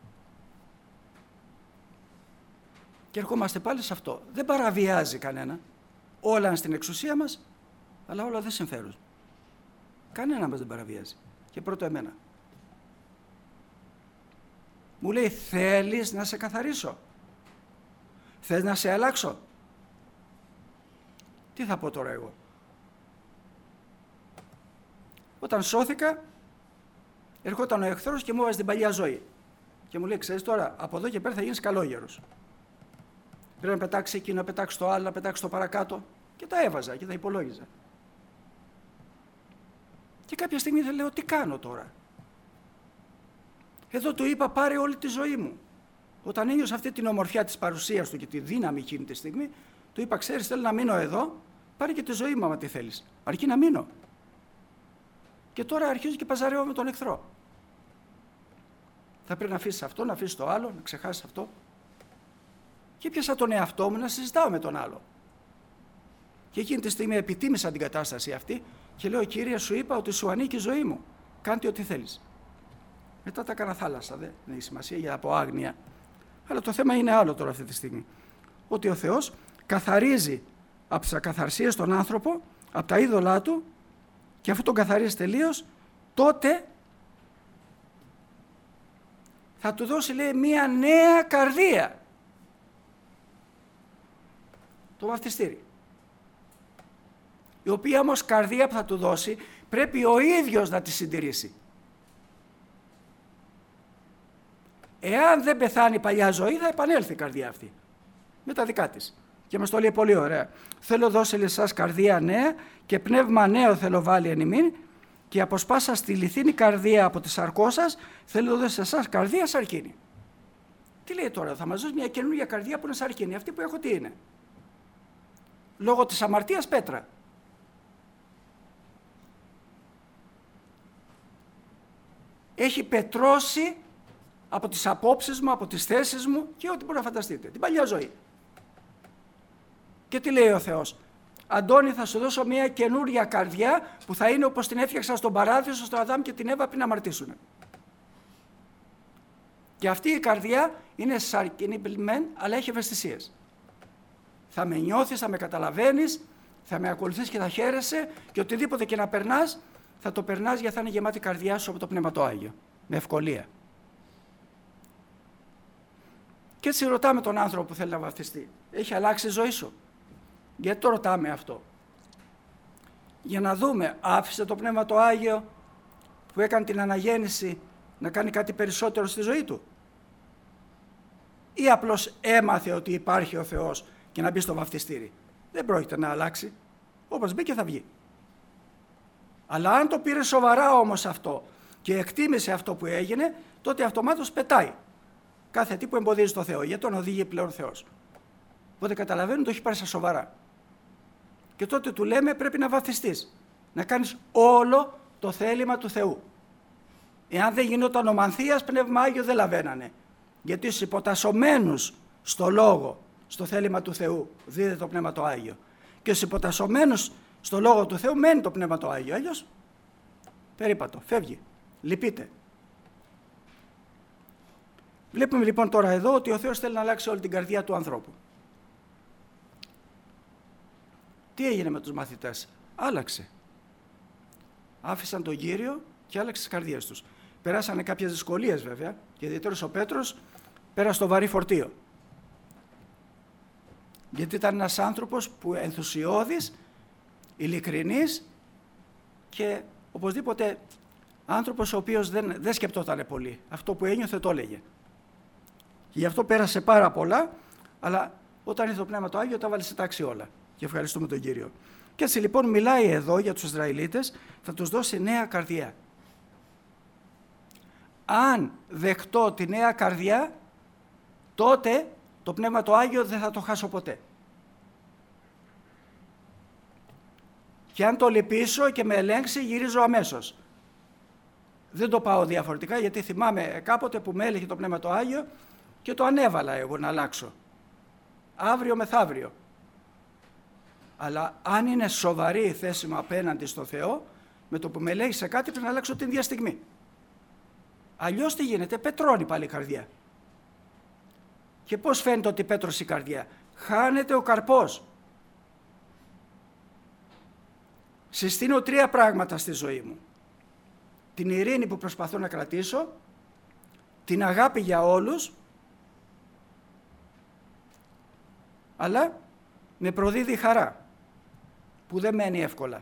Και ερχόμαστε πάλι σε αυτό. Δεν παραβιάζει κανένα. Όλα είναι στην εξουσία μας, αλλά όλα δεν συμφέρουν. Κανένα μας δεν παραβιάζει. Και πρώτο εμένα. Μου λέει, θέλεις να σε καθαρίσω? Θες να σε αλλάξω? Τι θα πω τώρα εγώ? Όταν σώθηκα, ερχόταν ο εχθρός και μου έβαζε την παλιά ζωή. Και μου λέει, ξέρεις τώρα, από εδώ και πέρα θα γίνεις καλόγερος. Πρέπει να πετάξει εκείνο, να πετάξει το άλλο, να πετάξει το παρακάτω. Και τα έβαζα και τα υπολόγιζα. Και κάποια στιγμή θα λέω, τι κάνω τώρα? Εδώ του είπα, πάρε όλη τη ζωή μου. Όταν ένιωσα αυτή την ομορφιά της παρουσίας του και τη δύναμη εκείνη τη στιγμή, του είπα, ξέρεις, θέλω να μείνω εδώ, πάρε και τη ζωή μου άμα τι θέλεις. Αρκεί να μείνω. Και τώρα αρχίζω και παζαρεύω με τον εχθρό. Θα πρέπει να αφήσεις αυτό, να αφήσεις το άλλο, να ξεχάσεις αυτό. Και πιάσα τον εαυτό μου να συζητάω με τον άλλο. Και εκείνη τη στιγμή επιτίμησα την κατάσταση αυτή και λέω, Κύριε, σου είπα ότι σου ανήκει η ζωή μου. Κάντε ό,τι θέλεις. Μετά τα έκανα θάλασσα, δεν έχει σημασία, για από άγνοια. Αλλά το θέμα είναι άλλο τώρα αυτή τη στιγμή. Ότι ο Θεός καθαρίζει από τις ακαθαρσίες τον άνθρωπο, από τα είδωλά του, και αφού τον καθαρίζει τελείως, τότε θα του δώσει, λέει, μία νέα καρδία. Το βαφτιστήρι. Η οποία όμως καρδία που θα του δώσει πρέπει ο ίδιος να τη συντηρήσει. Εάν δεν πεθάνει η παλιά ζωή, θα επανέλθει η καρδία αυτή με τα δικά της. Και μας το λέει πολύ ωραία. Θέλω δώσει εσάς καρδία νέα και πνεύμα νέο θέλω βάλει εν ημίν, και αποσπάσα στη λιθίνη καρδία από τη σαρκό σας, θέλω δώσει εσάς καρδία σαρκίνη. Τι λέει τώρα? Θα μας δώσει μια καινούργια καρδία που είναι σαρκίνη. Αυτή που έχω τι είναι? Λόγω της αμαρτίας πέτρα. Έχει πετρώσει από τις απόψεις μου, από τις θέσεις μου και ό,τι μπορεί να φανταστείτε. Την παλιά ζωή. Και τι λέει ο Θεός? Αντώνη, θα σου δώσω μια καινούρια καρδιά που θα είναι όπως την έφτιαξα στον παράδεισο, στον Αδάμ και την Εύα πριν αμαρτήσουν. Και αυτή η καρδιά είναι σαρκινή μεν, αλλά έχει ευαισθησίες. Θα με νιώθεις, θα με καταλαβαίνεις, θα με ακολουθείς και θα χαίρεσαι, και οτιδήποτε και να περνάς, θα το περνάς γιατί θα είναι γεμάτη η καρδιά σου από το Πνεύμα το Άγιο. Με ευκολία. Και έτσι ρωτάμε τον άνθρωπο που θέλει να βαφτιστεί. Έχει αλλάξει η ζωή σου? Γιατί το ρωτάμε αυτό? Για να δούμε, άφησε το Πνεύμα το Άγιο που έκανε την αναγέννηση να κάνει κάτι περισσότερο στη ζωή του? Ή απλώς έμαθε ότι υπάρχει ο Θεός και να μπει στο βαφτιστήρι? Δεν πρόκειται να αλλάξει. Όπως μπήκε θα βγει. Αλλά αν το πήρε σοβαρά όμως αυτό και εκτίμησε αυτό που έγινε, τότε αυτομάτως πετάει κάθε τι που εμποδίζει το Θεό, γιατί τον οδηγεί πλέον ο Θεός. Οπότε καταλαβαίνουν, το έχει πάρει στα σοβαρά. Και τότε του λέμε, πρέπει να βαφτιστείς, να κάνεις όλο το θέλημα του Θεού. Εάν δεν γινόταν ο Μανθίας, Πνεύμα Άγιο δεν λαβαίνανε. Γιατί στους υποτασσομένους στο λόγο, στο θέλημα του Θεού, δίδεται το Πνεύμα το Άγιο. Και στους υποτασσομένους στο λόγο του Θεού μένει το Πνεύμα το Άγιο. Αλλιώς περίπατο, φεύγει, λυπείται. Βλέπουμε λοιπόν τώρα εδώ ότι ο Θεός θέλει να αλλάξει όλη την καρδιά του ανθρώπου. Τι έγινε με τους μαθητές? Άλλαξε. Άφησαν τον Κύριο και άλλαξε τις καρδιές τους. Περάσανε κάποιες δυσκολίες βέβαια, και ιδιαίτερος ο Πέτρος πέρασε το βαρύ φορτίο. Γιατί ήταν ένας άνθρωπος που ενθουσιώδης, ειλικρινής και οπωσδήποτε άνθρωπος ο οποίος δεν σκεπτότανε πολύ. Αυτό που ένιωθε το έλεγε. Και γι' αυτό πέρασε πάρα πολλά, αλλά όταν ήρθε το Πνεύμα το Άγιο τα βάλε σε τάξη όλα. Και ευχαριστούμε τον Κύριο. Και έτσι λοιπόν μιλάει εδώ για τους Ισραηλίτες, θα τους δώσει νέα καρδιά. Αν δεχτώ τη νέα καρδιά, τότε το Πνεύμα το Άγιο δεν θα το χάσω ποτέ. Και αν το λυπήσω και με ελέγξει, γυρίζω αμέσως. Δεν το πάω διαφορετικά, γιατί θυμάμαι κάποτε που με έλεγε το Πνεύμα το Άγιο και το ανέβαλα εγώ να αλλάξω. Αύριο μεθαύριο. Αλλά αν είναι σοβαρή η θέση μου απέναντι στο Θεό, με το που με λέει σε κάτι πρέπει να αλλάξω την ίδια στιγμή. Αλλιώς τι γίνεται, πετρώνει πάλι η καρδιά. Και πώς φαίνεται ότι πέτρωσε η καρδιά? Χάνεται ο καρπός. Συστήνω 3 πράγματα στη ζωή μου. Την ειρήνη που προσπαθώ να κρατήσω, την αγάπη για όλους, αλλά με προδίδει χαρά, που δεν μένει εύκολα.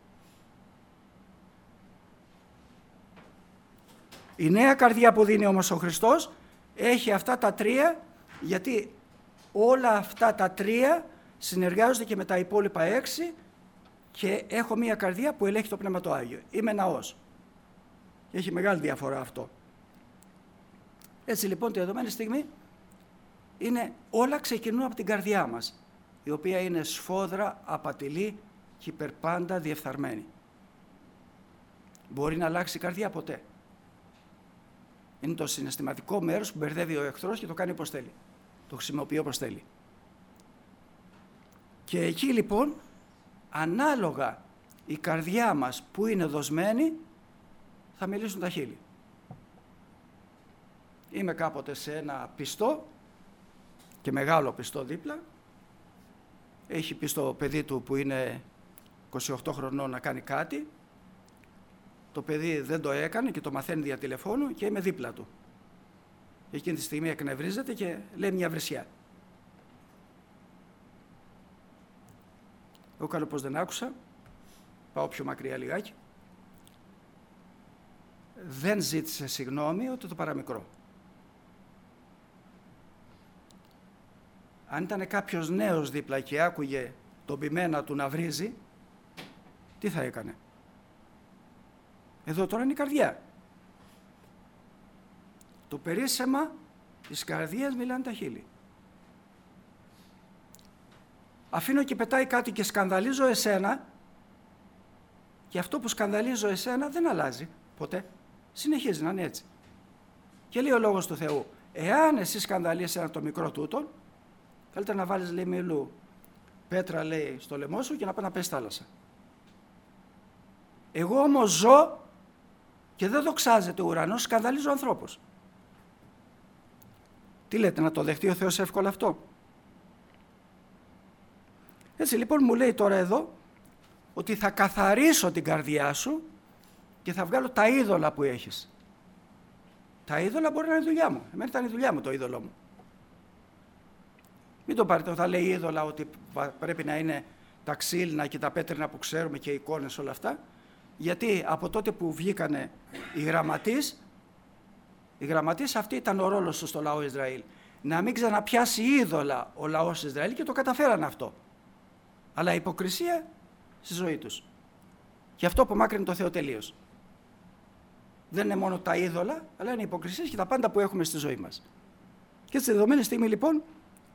Η νέα καρδιά που δίνει όμως ο Χριστός έχει αυτά τα 3, γιατί όλα αυτά τα 3 συνεργάζονται και με τα υπόλοιπα 6 και έχω μία καρδιά που ελέγχει το Πνεύμα το Άγιο. Είμαι ναός. Έχει μεγάλη διαφορά αυτό. Έτσι λοιπόν τη δεδομένη στιγμή όλα ξεκινούν από την καρδιά μας, η οποία είναι σφόδρα, απατηλή και υπερπάντα διεφθαρμένη. Μπορεί να αλλάξει η καρδιά? Ποτέ. Είναι το συναισθηματικό μέρος που μπερδεύει ο εχθρός και το κάνει όπως θέλει. Το χρησιμοποιεί όπως θέλει. Και εκεί λοιπόν, ανάλογα η καρδιά μας που είναι δοσμένη, θα μιλήσουν τα χείλη. Είμαι κάποτε σε ένα πιστό και μεγάλο πιστό δίπλα. Έχει πει στο παιδί του που είναι 28 χρονών να κάνει κάτι. Το παιδί δεν το έκανε και το μαθαίνει δια τηλεφώνου και είμαι δίπλα του. Εκείνη τη στιγμή εκνευρίζεται και λέει μια βρισιά. Εγώ κάνω πως δεν άκουσα, πάω πιο μακριά λιγάκι. Δεν ζήτησε συγγνώμη ούτε το παραμικρό. Αν ήταν κάποιος νέος δίπλα και άκουγε τον ποιμένα του να βρίζει, τι θα έκανε? Εδώ τώρα είναι η καρδιά. Το περίσσεμα της καρδίας μιλάνε τα χείλη. Αφήνω και πετάει κάτι και σκανδαλίζω εσένα και αυτό που σκανδαλίζω εσένα δεν αλλάζει ποτέ. Συνεχίζει να είναι έτσι. Και λέει ο Λόγος του Θεού, εάν εσύ σκανδαλίσεις ένα το μικρό τούτον, καλύτερα να βάλεις, λέει, μήλου πέτρα, λέει, στο λαιμό σου και να πάει να πέσει θάλασσα. Εγώ όμως ζω και δεν δοξάζεται ο ουρανός, σκανδαλίζω ανθρώπους. Τι λέτε, να το δεχτεί ο Θεός εύκολα αυτό? Έτσι λοιπόν μου λέει τώρα εδώ ότι θα καθαρίσω την καρδιά σου και θα βγάλω τα είδωλα που έχεις. Τα είδωλα μπορεί να είναι η δουλειά μου. Εμένα ήταν η δουλειά μου το είδωλό μου. Μην το πάρετε όταν λέει είδωλα ότι πρέπει να είναι τα ξύλινα και τα πέτρινα που ξέρουμε και οι εικόνες όλα αυτά. Γιατί από τότε που βγήκανε οι γραμματείς αυτή ήταν ο ρόλος του στο λαό Ισραήλ. Να μην ξαναπιάσει είδωλα ο λαός Ισραήλ και το καταφέραν αυτό. Αλλά υποκρισία στη ζωή τους. Και αυτό απομάκρυνε το Θεό τελείως. Δεν είναι μόνο τα είδωλα, αλλά είναι υποκρισίες και τα πάντα που έχουμε στη ζωή μας. Και στη δεδομένη στιγμή λοιπόν,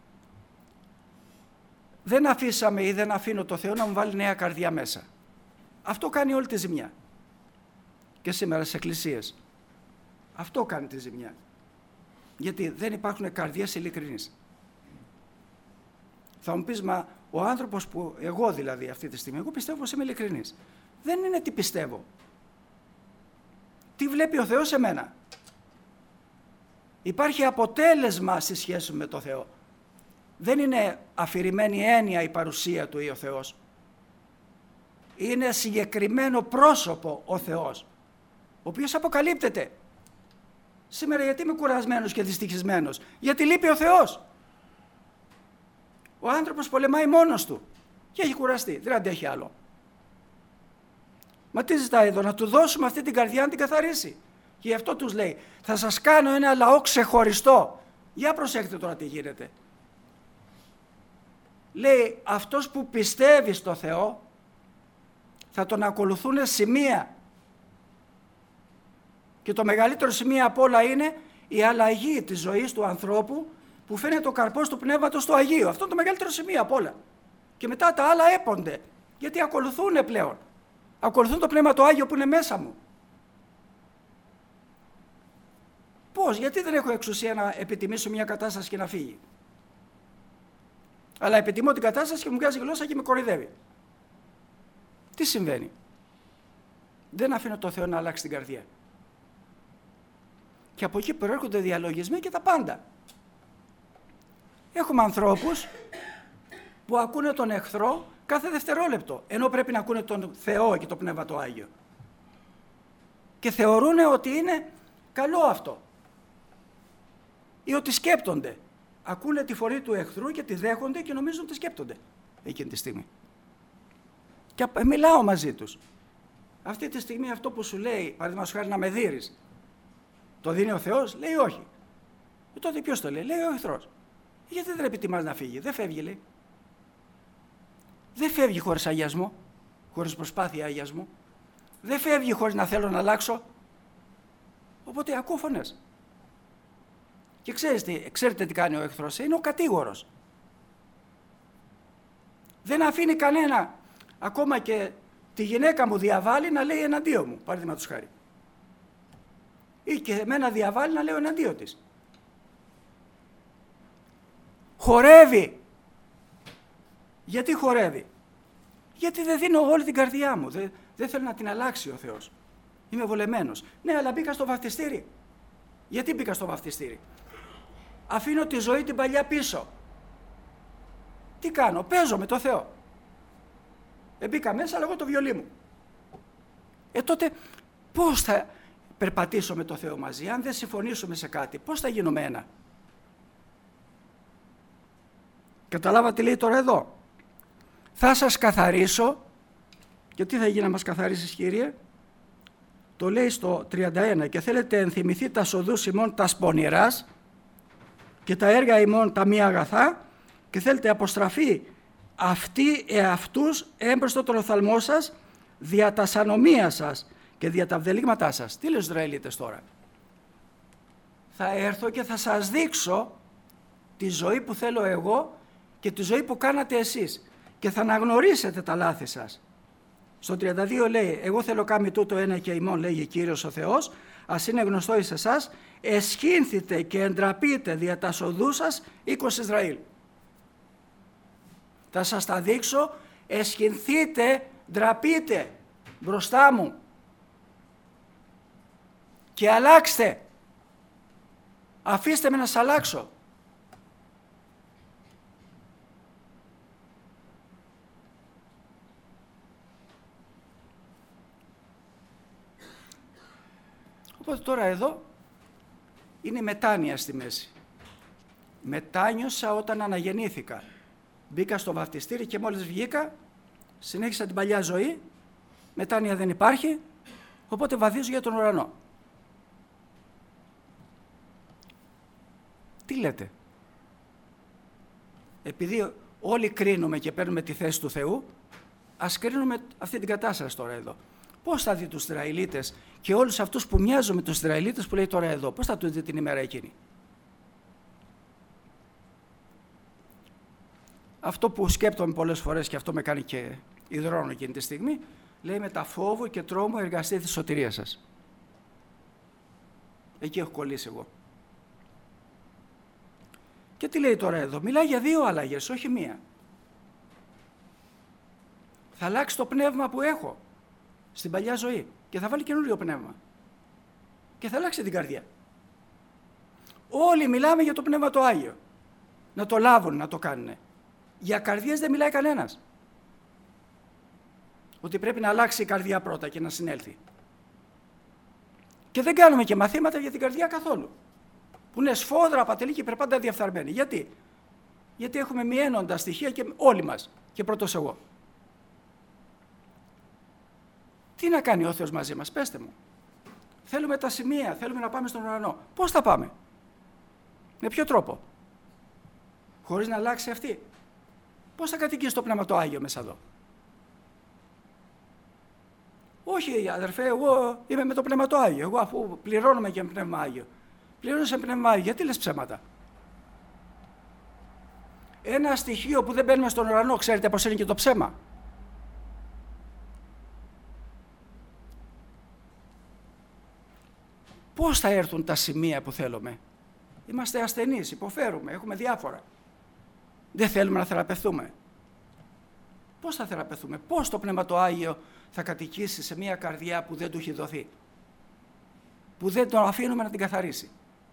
δεν αφήσαμε ή δεν αφήνω το Θεό να μου βάλει νέα καρδιά μέσα. Αυτό κάνει όλη τη ζημιά. Και σήμερα στις εκκλησίες. Αυτό κάνει τη ζημιά. Γιατί δεν υπάρχουν καρδιές ειλικρινείς. Θα μου πεις, μα ο άνθρωπος που, εγώ δηλαδή αυτή τη στιγμή, εγώ πιστεύω πως είμαι ειλικρινής. Δεν είναι τι πιστεύω. Τι βλέπει ο Θεός σε μένα. Υπάρχει αποτέλεσμα στη σχέση με το Θεό. Δεν είναι αφηρημένη έννοια η παρουσία του ή ο Θεός. Είναι συγκεκριμένο πρόσωπο ο Θεός, ο οποίος αποκαλύπτεται. Σήμερα γιατί είμαι κουρασμένος και δυστυχισμένος? Γιατί λείπει ο Θεός. Ο άνθρωπος πολεμάει μόνος του και έχει κουραστεί, δεν αντέχει άλλο. Μα τι ζητάει εδώ? Να του δώσουμε αυτή την καρδιά να την καθαρίσει. Και γι' αυτό τους λέει, θα σας κάνω ένα λαό ξεχωριστό. Για προσέχετε τώρα τι γίνεται. Λέει, αυτός που πιστεύει στο Θεό θα τον ακολουθούν σημεία. Και το μεγαλύτερο σημείο απ' όλα είναι η αλλαγή της ζωής του ανθρώπου που φαίνεται ο καρπός του Πνεύματος του Αγίου. Αυτό είναι το μεγαλύτερο σημείο απ' όλα. Και μετά τα άλλα έπονται, γιατί ακολουθούν πλέον. Ακολουθούν το Πνεύμα το Άγιο που είναι μέσα μου. Πώς, γιατί δεν έχω εξουσία να επιτιμήσω μια κατάσταση και να φύγει? Αλλά επιτιμώ την κατάσταση και μου βγάζει γλώσσα και με κοροϊδεύει. Τι συμβαίνει? Δεν αφήνω το Θεό να αλλάξει την καρδιά. Και από εκεί προέρχονται διαλογισμοί και τα πάντα. Έχουμε ανθρώπους που ακούνε τον εχθρό κάθε δευτερόλεπτο, ενώ πρέπει να ακούνε τον Θεό και το Πνεύμα το Άγιο. Και θεωρούν ότι είναι καλό αυτό. Ή ότι σκέπτονται. Ακούνε τη φωνή του εχθρού και τη δέχονται και νομίζουν ότι σκέπτονται εκείνη τη στιγμή. Και μιλάω μαζί τους. Αυτή τη στιγμή αυτό που σου λέει, παραδείγματος χάρη, να με δείρεις, το δίνει ο Θεός? Λέει όχι. Τότε ποιος το λέει? Λέει ο εχθρός. Γιατί δεν επιτιμάς να φύγει? Δεν φεύγει, λέει. Δεν φεύγει χωρίς αγιασμό, χωρίς προσπάθεια αγιασμού. Δεν φεύγει χωρίς να θέλω να αλλάξω. Οπότε ακούω φωνές. Και ξέρετε τι κάνει ο εχθρός? Είναι ο κατήγορος. Δεν αφήνει κανένα, ακόμα και τη γυναίκα μου διαβάλλει, να λέει εναντίον μου, παραδείγματος χάρη. Ή και εμένα διαβάλλει να λέω εναντίον της. Χορεύει. Γιατί χορεύει? Γιατί δεν δίνω όλη την καρδιά μου. Δεν θέλω να την αλλάξει ο Θεός. Είμαι βολεμένος. Ναι, αλλά μπήκα στο βαφτιστήρι. Γιατί μπήκα στο βαφτιστήρι? Αφήνω τη ζωή την παλιά πίσω. Τι κάνω? Παίζω με το Θεό. Μπήκα μέσα, αλλά εγώ το βιολί μου. Τότε πώς θα περπατήσω με το Θεό μαζί? Αν δεν συμφωνήσουμε σε κάτι, πώς θα γίνουμε ένα? Καταλάβατε τι λέει τώρα εδώ? Θα σας καθαρίσω. Και τι θα γίνει να μας καθαρίσεις, Κύριε? Το λέει στο 31. Και θέλετε ενθυμηθεί τα σοδούς ημών τα πονηράς και τα έργα ημών τα μη αγαθά, και θέλετε αποστραφεί αυτοί εαυτούς έμπροσθο τον οφθαλμό σας δια τα σανομία σας και δια τα βδελίγματά σας. Τι λέει στους Ισραηλίτες τώρα? Θα έρθω και θα σας δείξω τη ζωή που θέλω εγώ και τη ζωή που κάνατε εσείς και θα αναγνωρίσετε τα λάθη σας. Στο 32 λέει, εγώ θέλω κάμει τούτο ένα και ημών, λέγει Κύριος ο Θεός, ας είναι γνωστό εις εσάς, εσχύνθητε και εντραπείτε δια τα σοδού σας οίκος Ισραήλ. Θα σας τα δείξω, εσχυνθείτε, ντραπείτε μπροστά μου και αλλάξτε. Αφήστε με να σας αλλάξω. Οπότε τώρα εδώ είναι μετάνοια στη μέση. Μετάνιωσα όταν αναγεννήθηκα. Μπήκα στο βαφτιστήρι και μόλις βγήκα, συνέχισα την παλιά ζωή, μετάνοια δεν υπάρχει, οπότε βαδίζω για τον ουρανό. Τι λέτε? Επειδή όλοι κρίνουμε και παίρνουμε τη θέση του Θεού, ας κρίνουμε αυτή την κατάσταση τώρα εδώ. Πώς θα δει τους Ισραηλίτες και όλους αυτούς που μοιάζουν με τους Ισραηλίτες που λέει τώρα εδώ, πώς θα τους δει την ημέρα εκείνη? Αυτό που σκέπτομαι πολλές φορές και αυτό με κάνει και υδρώνω εκείνη τη στιγμή, λέει με τα φόβου και τρόμου εργαστεί τη σωτηρία σας. Εκεί έχω κολλήσει εγώ. Και τι λέει τώρα εδώ? Μιλάει για δύο αλλαγές, όχι μία. Θα αλλάξει το πνεύμα που έχω στην παλιά ζωή και θα βάλει καινούριο πνεύμα και θα αλλάξει την καρδιά. Όλοι μιλάμε για το Πνεύμα το Άγιο, να το λάβουν, να το κάνουν. Για καρδιές δεν μιλάει κανένας. Ότι πρέπει να αλλάξει η καρδιά πρώτα και να συνέλθει. Και δεν κάνουμε και μαθήματα για την καρδιά καθόλου. Που είναι σφόδρα, πατελή και υπερπάντα διαφθαρμένη. Γιατί? Γιατί έχουμε μειαίνοντα στοιχεία και όλοι μας. Και πρώτος εγώ. Τι να κάνει ο Θεός μαζί μας? Πέστε μου. Θέλουμε τα σημεία, θέλουμε να πάμε στον ουρανό. Πώς θα πάμε? Με ποιο τρόπο? Χωρίς να αλλάξει αυτή. Πώς θα κατοικήσει το Πνεύμα το Άγιο μέσα εδώ? Όχι αδερφέ, εγώ είμαι με το Πνεύμα το Άγιο. Εγώ αφού πληρώνομαι και με Πνεύμα Άγιο. Πληρώνω σε Πνεύμα Άγιο. Γιατί λες ψέματα? Ένα στοιχείο που δεν μπαίνουμε στον ουρανό, ξέρετε πως είναι και το ψέμα? Πώς θα έρθουν τα σημεία που θέλουμε? Είμαστε ασθενείς, υποφέρουμε, έχουμε διάφορα. Δεν θέλουμε να θεραπευθούμε. Πώς θα θεραπευθούμε? Πώς το Πνεύμα το Άγιο θα κατοικήσει σε μια καρδιά που δεν του έχει δοθεί? Που δεν τον αφήνουμε να την καθαρίσει.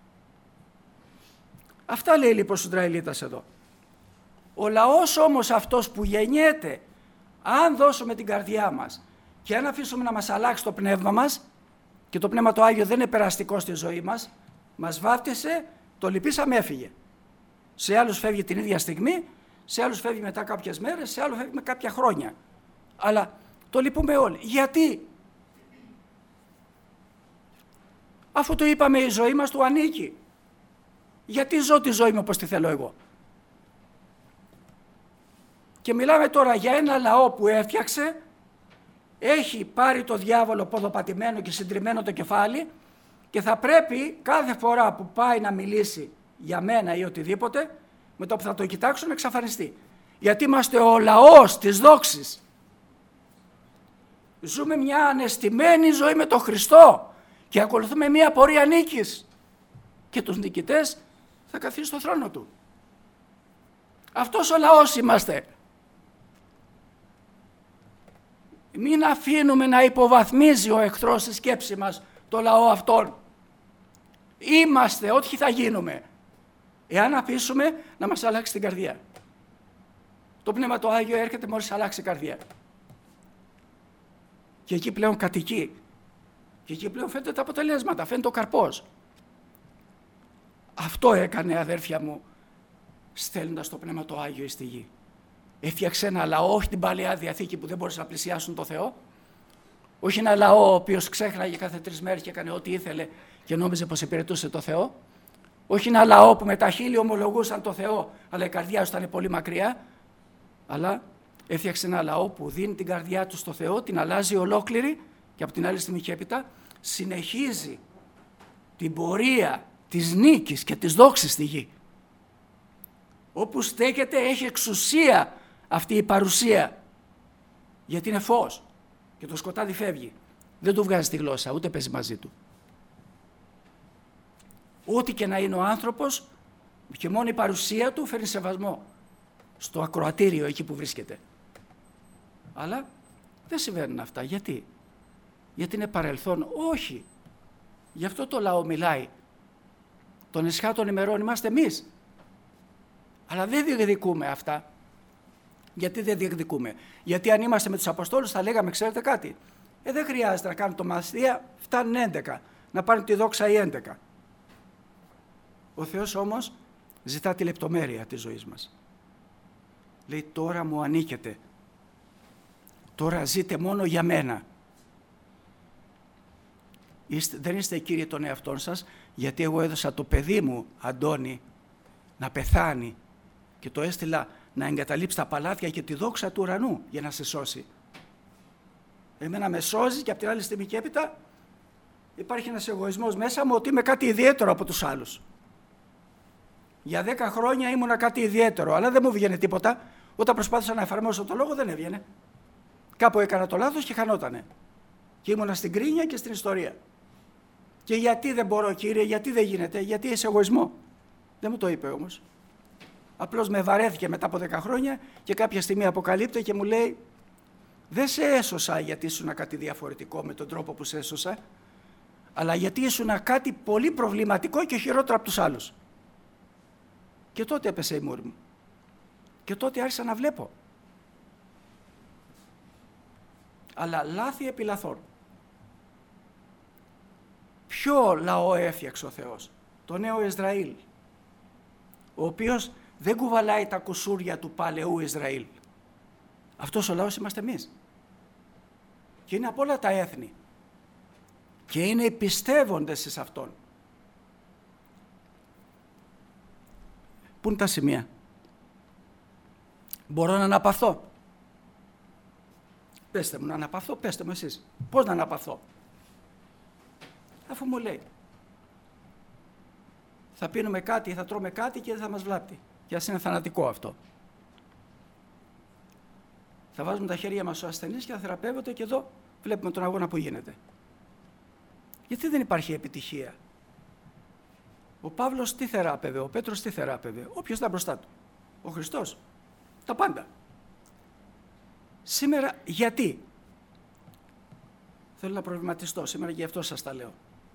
Αυτά λέει λοιπόν στους Ισραηλίτας εδώ. Ο λαός όμως αυτός που γεννιέται, αν δώσουμε την καρδιά μας και αν αφήσουμε να μας αλλάξει το πνεύμα μας, και το Πνεύμα το Άγιο δεν είναι περαστικό στη ζωή μας, μας βάπτισε, το λυπήσαμε, έφυγε. Σε άλλους φεύγει την ίδια στιγμή, σε άλλους φεύγει μετά κάποιες μέρες, σε άλλους φεύγει με κάποια χρόνια. Αλλά το λυπούμε όλοι. Γιατί? Αφού του είπαμε η ζωή μας του ανήκει. Γιατί ζω τη ζωή μου όπως τη θέλω εγώ? Και μιλάμε τώρα για ένα λαό που έφτιαξε, έχει πάρει το διάβολο ποδοπατημένο και συντριμμένο το κεφάλι και θα πρέπει κάθε φορά που πάει να μιλήσει για μένα ή οτιδήποτε, με το που θα το κοιτάξουν να εξαφανιστεί. Γιατί είμαστε ο λαός της δόξης. Ζούμε μια ανεστημένη ζωή με τον Χριστό και ακολουθούμε μια πορεία νίκης. Και τους νικητές θα καθίσει στο θρόνο του. Αυτός ο λαός είμαστε. Μην αφήνουμε να υποβαθμίζει ο εχθρός στη σκέψη μας το λαό αυτόν. Είμαστε ό,τι θα γίνουμε, εάν αφήσουμε να μας αλλάξει την καρδιά. Το Πνεύμα το Άγιο έρχεται μόλις αλλάξει η καρδιά. Και εκεί πλέον κατοικεί. Και εκεί πλέον φαίνεται τα αποτελέσματα, φαίνεται ο καρπός. Αυτό έκανε, αδέρφια μου, στέλνοντας το Πνεύμα το Άγιο στη γη. Έφτιαξε ένα λαό, όχι την Παλαιά Διαθήκη που δεν μπορούσε να πλησιάσουν το Θεό, όχι ένα λαό ο οποίος ξέχναγε κάθε 3 μέρες και έκανε ό,τι ήθελε και νόμιζε πως υπηρετούσε το Θεό, όχι ένα λαό που με τα χείλη ομολογούσαν το Θεό, αλλά η καρδιά του ήταν πολύ μακριά, αλλά έφτιαξε ένα λαό που δίνει την καρδιά του στο Θεό, την αλλάζει ολόκληρη και από την άλλη στιγμή και έπειτα συνεχίζει την πορεία της νίκης και της δόξης στη γη. Όπου στέκεται έχει εξουσία αυτή η παρουσία, γιατί είναι φως και το σκοτάδι φεύγει. Δεν του βγάζει τη γλώσσα, ούτε παίζει μαζί του. Ό,τι και να είναι ο άνθρωπος, και μόνο η παρουσία του φέρνει σεβασμό στο ακροατήριο εκεί που βρίσκεται. Αλλά δεν συμβαίνουν αυτά. Γιατί? Γιατί είναι παρελθόν? Όχι. Γι' αυτό το λαό μιλάει. Των εσχάτων ημερών είμαστε εμείς. Αλλά δεν διεκδικούμε αυτά. Γιατί δεν διεκδικούμε? Γιατί αν είμαστε με τους Αποστόλους θα λέγαμε, ξέρετε κάτι, δεν χρειάζεται να κάνουν το μαστία, φτάνουν 11, να πάρουν τη δόξα οι 11. Ο Θεός όμως ζητά τη λεπτομέρεια της ζωής μας. Λέει, τώρα μου ανήκετε. Τώρα ζείτε μόνο για μένα. Δεν είστε κύριοι των εαυτών σας, γιατί εγώ έδωσα το παιδί μου, Αντώνη, να πεθάνει και το έστειλα να εγκαταλείψει τα παλάτια και τη δόξα του ουρανού για να σε σώσει. Εμένα με σώζει και από την άλλη στιγμή και έπειτα υπάρχει ένας εγωισμός μέσα μου ότι είμαι κάτι ιδιαίτερο από τους άλλους. Για 10 χρόνια ήμουνα κάτι ιδιαίτερο, αλλά δεν μου βγαίνει τίποτα. Όταν προσπάθησα να εφαρμόσω το λόγο δεν έβγαινε. Κάπου έκανα το λάθος και χανότανε. Και ήμουνα στην κρίνια και στην ιστορία. Και γιατί δεν μπορώ, Κύριε, γιατί δεν γίνεται, γιατί είσαι εγωισμό? Δεν μου το είπε όμως. Απλώς με βαρέθηκε μετά από 10 χρόνια και κάποια στιγμή αποκαλύπτει και μου λέει, δεν σε έσωσα γιατί ήσουν κάτι διαφορετικό με τον τρόπο που σε έσωσα, αλλά γιατί ήσουν κάτι πολύ προβληματικό και χειρότερο από τους άλλους. Και τότε έπεσε η μούρη μου. Και τότε άρχισα να βλέπω. Αλλά λάθη επί λαθών. Ποιο λαό έφτιαξε ο Θεός? Το νέο Ισραήλ, ο οποίος δεν κουβαλάει τα κουσούρια του παλαιού Ισραήλ. Αυτός ο λαός είμαστε εμείς. Και είναι από όλα τα έθνη. Και είναι οι πιστεύοντες σε αυτόν. Πού είναι τα σημεία? Μπορώ να αναπαυθώ? Πέστε μου να αναπαυθώ, πέστε μου εσείς. Πώς να αναπαυθώ? Αφού μου λέει, θα πίνουμε κάτι, θα τρώμε κάτι και δεν θα μας βλάπτει. Και ας είναι θανατικό αυτό. Θα βάζουμε τα χέρια μας στους ασθενείς και θα θεραπεύονται και εδώ βλέπουμε τον αγώνα που γίνεται. Γιατί δεν υπάρχει επιτυχία? Ο Παύλος τι θεράπευε, ο Πέτρος τι θεράπευε? Όποιος ήταν μπροστά του. ο Χριστός. Τα πάντα. Σήμερα γιατί? Θέλω να προβληματιστώ σήμερα, γι' αυτό σας τα λέω.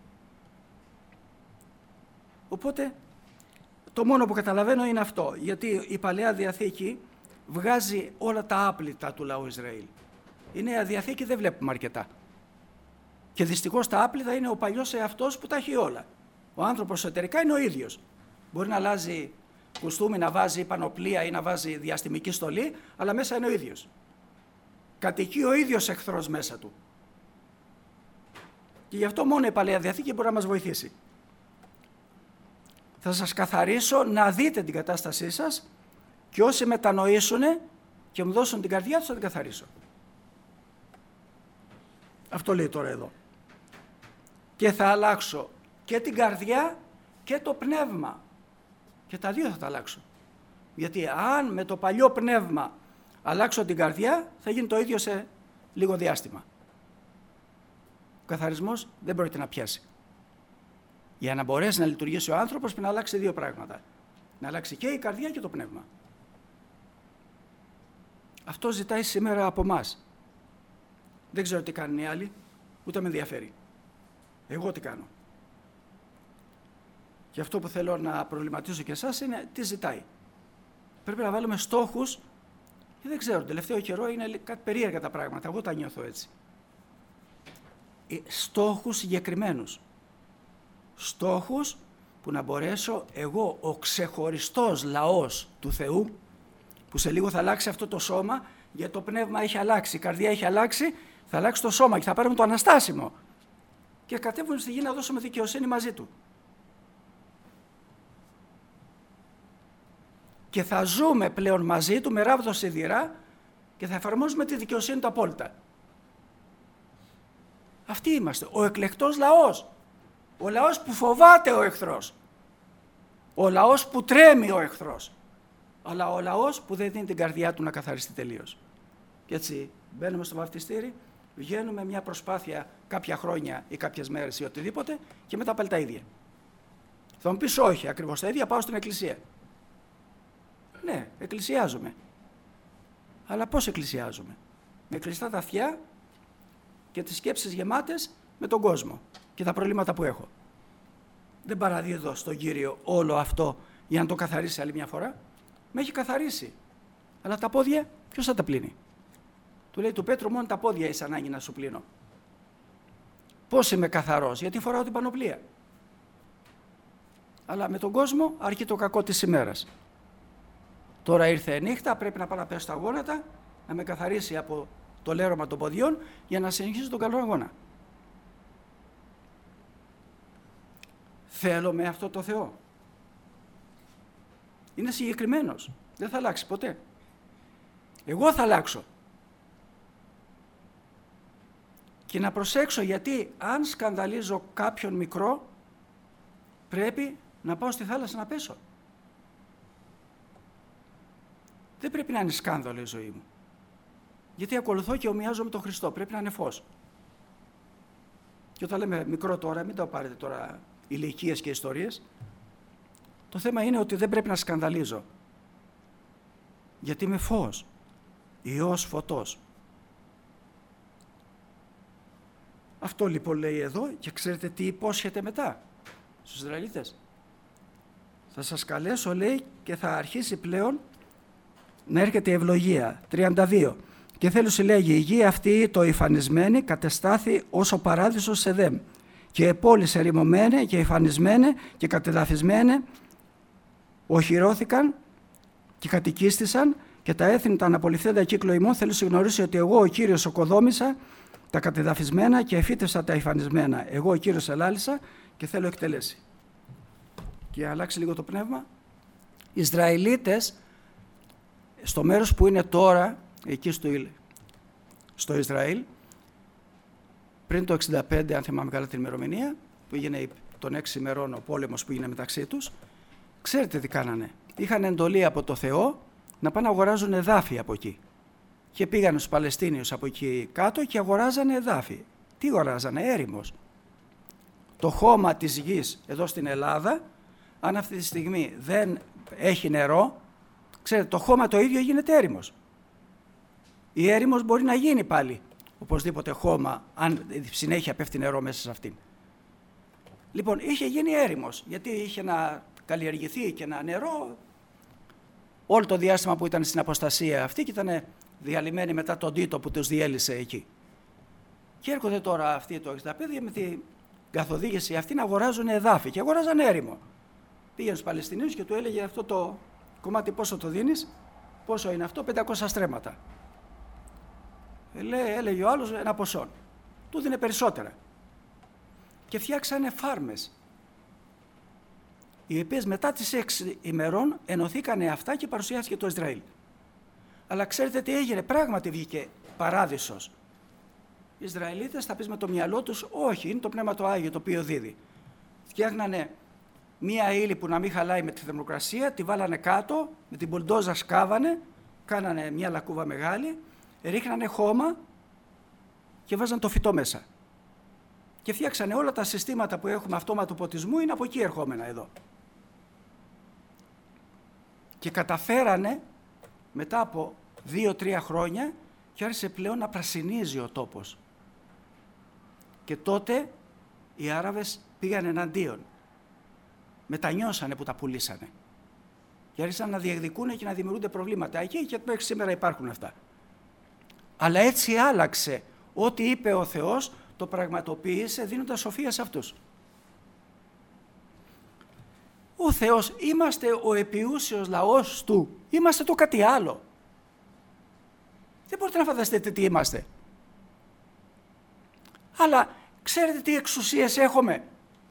Οπότε το μόνο που καταλαβαίνω είναι αυτό, γιατί η Παλαιά Διαθήκη βγάζει όλα τα άπλυτα του λαού Ισραήλ. Η Νέα Διαθήκη δεν βλέπουμε αρκετά. Και δυστυχώς τα άπλυτα είναι ο παλιός εαυτός που τα έχει όλα. Ο άνθρωπος εσωτερικά είναι ο ίδιος. Μπορεί να αλλάζει κουστούμι, να βάζει πανοπλία ή να βάζει διαστημική στολή, αλλά μέσα είναι ο ίδιος. Κατοικεί ο ίδιος εχθρός μέσα του. Και γι' αυτό μόνο η Παλαιά Διαθήκη μπορεί να μας βοηθήσει. Θα σας καθαρίσω να δείτε την κατάστασή σας και όσοι μετανοήσουν και μου δώσουν την καρδιά τους θα την καθαρίσω. Αυτό λέει τώρα εδώ. Και θα αλλάξω και την καρδιά και το πνεύμα. Και τα δύο θα τα αλλάξω. Γιατί αν με το παλιό πνεύμα αλλάξω την καρδιά, θα γίνει το ίδιο σε λίγο διάστημα. Ο καθαρισμός δεν πρόκειται να πιάσει. Για να μπορέσει να λειτουργήσει ο άνθρωπος πρέπει να αλλάξει δύο πράγματα. Να αλλάξει και η καρδιά και το πνεύμα. Αυτό ζητάει σήμερα από εμάς. Δεν ξέρω τι κάνουν οι άλλοι, ούτε με ενδιαφέρει. Εγώ τι κάνω. Και αυτό που θέλω να προβληματίσω και εσάς είναι τι ζητάει. Πρέπει να βάλουμε στόχους και δεν ξέρω, τον τελευταίο καιρό είναι κάτι περίεργα τα πράγματα. Εγώ τα νιώθω έτσι. Στόχους συγκεκριμένους. Στόχους που να μπορέσω εγώ, ο ξεχωριστός λαός του Θεού, που σε λίγο θα αλλάξει αυτό το σώμα, γιατί το πνεύμα έχει αλλάξει, η καρδιά έχει αλλάξει, θα αλλάξει το σώμα και θα πάρουμε το αναστάσιμο. Και κατέβουμε στη γη να δώσουμε δικαιοσύνη μαζί του. Και θα ζούμε πλέον μαζί του με ράβδο σιδηρά και θα εφαρμόζουμε τη δικαιοσύνη του απόλυτα. Αυτοί είμαστε, ο εκλεκτός λαός. Ο λαός που φοβάται ο εχθρός. Ο λαός που τρέμει ο εχθρός. Αλλά ο λαός που δεν δίνει την καρδιά του να καθαριστεί τελείως. Και έτσι μπαίνουμε στο βαφτιστήρι, βγαίνουμε μια προσπάθεια κάποια χρόνια ή κάποιες μέρες ή οτιδήποτε και μετά πάλι τα ίδια. Θα μου πεις όχι, ακριβώς τα ίδια, πάω στην εκκλησία. Ναι, εκκλησιάζομαι. Αλλά πώς εκκλησιάζομαι? Με κλειστά τα αυτιά και τις σκέψεις γεμάτες με τον κόσμο και τα προβλήματα που έχω. Δεν παραδίδω στον Κύριο όλο αυτό για να το καθαρίσει άλλη μια φορά. Με έχει καθαρίσει. Αλλά τα πόδια ποιος θα τα πλύνει? Του λέει του Πέτρου, μόνο τα πόδια είσαι ανάγκη να σου πλύνω. Πώς είμαι καθαρός? Γιατί φοράω την πανοπλία. Αλλά με τον κόσμο αρκεί το κακό της ημέρας. Τώρα ήρθε η νύχτα, πρέπει να πάω να πέσω στα γόνατα, να με καθαρίσει από το λέρωμα των ποδιών για να συνεχίσω τον καλό αγώνα. Θέλω με αυτό το Θεό. Είναι συγκεκριμένος. Δεν θα αλλάξει ποτέ. Εγώ θα αλλάξω. Και να προσέξω, γιατί αν σκανδαλίζω κάποιον μικρό, πρέπει να πάω στη θάλασσα να πέσω. Δεν πρέπει να είναι σκάνδαλο η ζωή μου. Γιατί ακολουθώ και ομοιάζω με τον Χριστό. Πρέπει να είναι φως. Και όταν λέμε μικρό τώρα, μην το πάρετε τώρα ηλικίες και ιστορίες. Το θέμα είναι ότι δεν πρέπει να σκανδαλίζω. Γιατί είμαι φως. Υιός φωτός. Αυτό λοιπόν λέει εδώ και ξέρετε τι υπόσχεται μετά στους Ισραηλίτες. Θα σας καλέσω, λέει, και θα αρχίσει πλέον να έρχεται η ευλογία. 32. Και θέλω συλλέγει, η γη αυτή το υφανισμένη κατεστάθη ως ο παράδεισος σε Εδέμ. Και οι πόλεις ερημωμένε και υφανισμένε και κατεδαφισμένε οχυρώθηκαν και κατοικίστησαν και τα έθνη τα αναπολυθέντα κύκλο ημών θέλω συγνωρίσει ότι εγώ ο Κύριος οκοδόμησα τα κατεδαφισμένα και εφύτευσα τα υφανισμένα. Εγώ ο Κύριος ελάλησα και θέλω εκτελέσει. Και αλλάξει λίγο το πνεύμα. Οι Ισραηλίτες στο μέρος που είναι τώρα, εκεί στο Ισραήλ, πριν το 65, αν θυμάμαι καλά την ημερομηνία, που έγινε των 6 ημερών ο πόλεμος που έγινε μεταξύ τους, ξέρετε τι κάνανε? Είχαν εντολή από το Θεό να πάνε να αγοράζουν εδάφη από εκεί. Και πήγαν στους Παλαιστίνιους από εκεί κάτω και αγοράζανε εδάφη. Τι αγοράζανε? Έρημος. Το χώμα της γης εδώ στην Ελλάδα, αν αυτή τη στιγμή δεν έχει νερό, Ξέρετε, το χώμα το ίδιο γίνεται έρημος. Η έρημος μπορεί να γίνει πάλι οπωσδήποτε χώμα, αν συνέχεια πέφτει νερό μέσα σε αυτήν. Λοιπόν, είχε γίνει έρημος, γιατί είχε να καλλιεργηθεί και ένα νερό όλο το διάστημα που ήταν στην αποστασία αυτή και ήταν διαλυμένοι μετά τον Τίτο που τους διέλυσε εκεί. Και έρχονται τώρα αυτοί το 65 με την καθοδήγηση αυτή να αγοράζουν εδάφη και αγοράζαν έρημο. Πήγαινε στους Παλαιστινίους και του έλεγε αυτό το κομμάτι πόσο το δίνεις, πόσο είναι αυτό, 500 στρέμματα. Έλεγε ο άλλος ένα ποσό. Του δίνε περισσότερα. Και φτιάξανε φάρμες, οι οποίες μετά τις 6 ημερών ενωθήκανε αυτά και παρουσιάστηκε το Ισραήλ. Αλλά ξέρετε τι έγινε, πράγματι βγήκε παράδεισος. Οι Ισραηλίτες θα πεις με το μυαλό τους, όχι, είναι το Πνεύμα το Άγιο το οποίο δίδει. Φτιάχνανε μία ύλη που να μην χαλάει με τη θερμοκρασία, τη βάλανε κάτω, με την μπουλντόζα σκάβανε, κάνανε μία λακκούβα μεγάλη, ρίχνανε χώμα και βάζαν το φυτό μέσα. Και φτιάξανε όλα τα συστήματα που έχουμε αυτόματου ποτισμού, είναι από εκεί ερχόμενα εδώ. Και καταφέρανε μετά από 2-3 χρόνια και άρχισε πλέον να πρασινίζει ο τόπος. Και τότε οι Άραβες πήγαν εναντίον. Μετανιώσανε που τα πουλήσανε. Και άρχισαν να διεκδικούν και να δημιουργούνται προβλήματα. Εκεί και μέχρι σήμερα υπάρχουν αυτά. Αλλά έτσι άλλαξε. Ό,τι είπε ο Θεός το πραγματοποίησε δίνοντας σοφία σε αυτούς. Ο Θεός, είμαστε ο επιούσιος λαός του, είμαστε το κάτι άλλο. Δεν μπορείτε να φανταστείτε τι είμαστε. Αλλά ξέρετε τι εξουσίες έχουμε.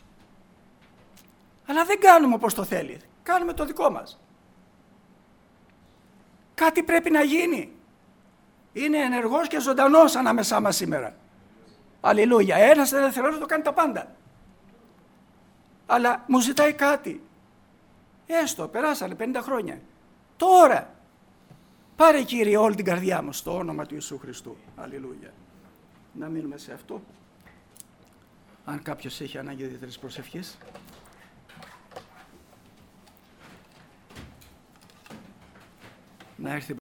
Αλλά δεν κάνουμε όπως το θέλει. Κάνουμε το δικό μας. Κάτι πρέπει να γίνει. Είναι ενεργός και ζωντανός ανάμεσά μας σήμερα. Αλληλούια. Ένας ελευθερός το κάνει τα πάντα. Αλλά μου ζητάει κάτι. Έστω, περάσανε 50 χρόνια. Τώρα, πάρε Κύριε όλη την καρδιά μου στο όνομα του Ιησού Χριστού. Αλληλούια. Να μείνουμε σε αυτό. Αν κάποιος έχει ανάγκη ιδιαίτερης προσευχής. Να έρθει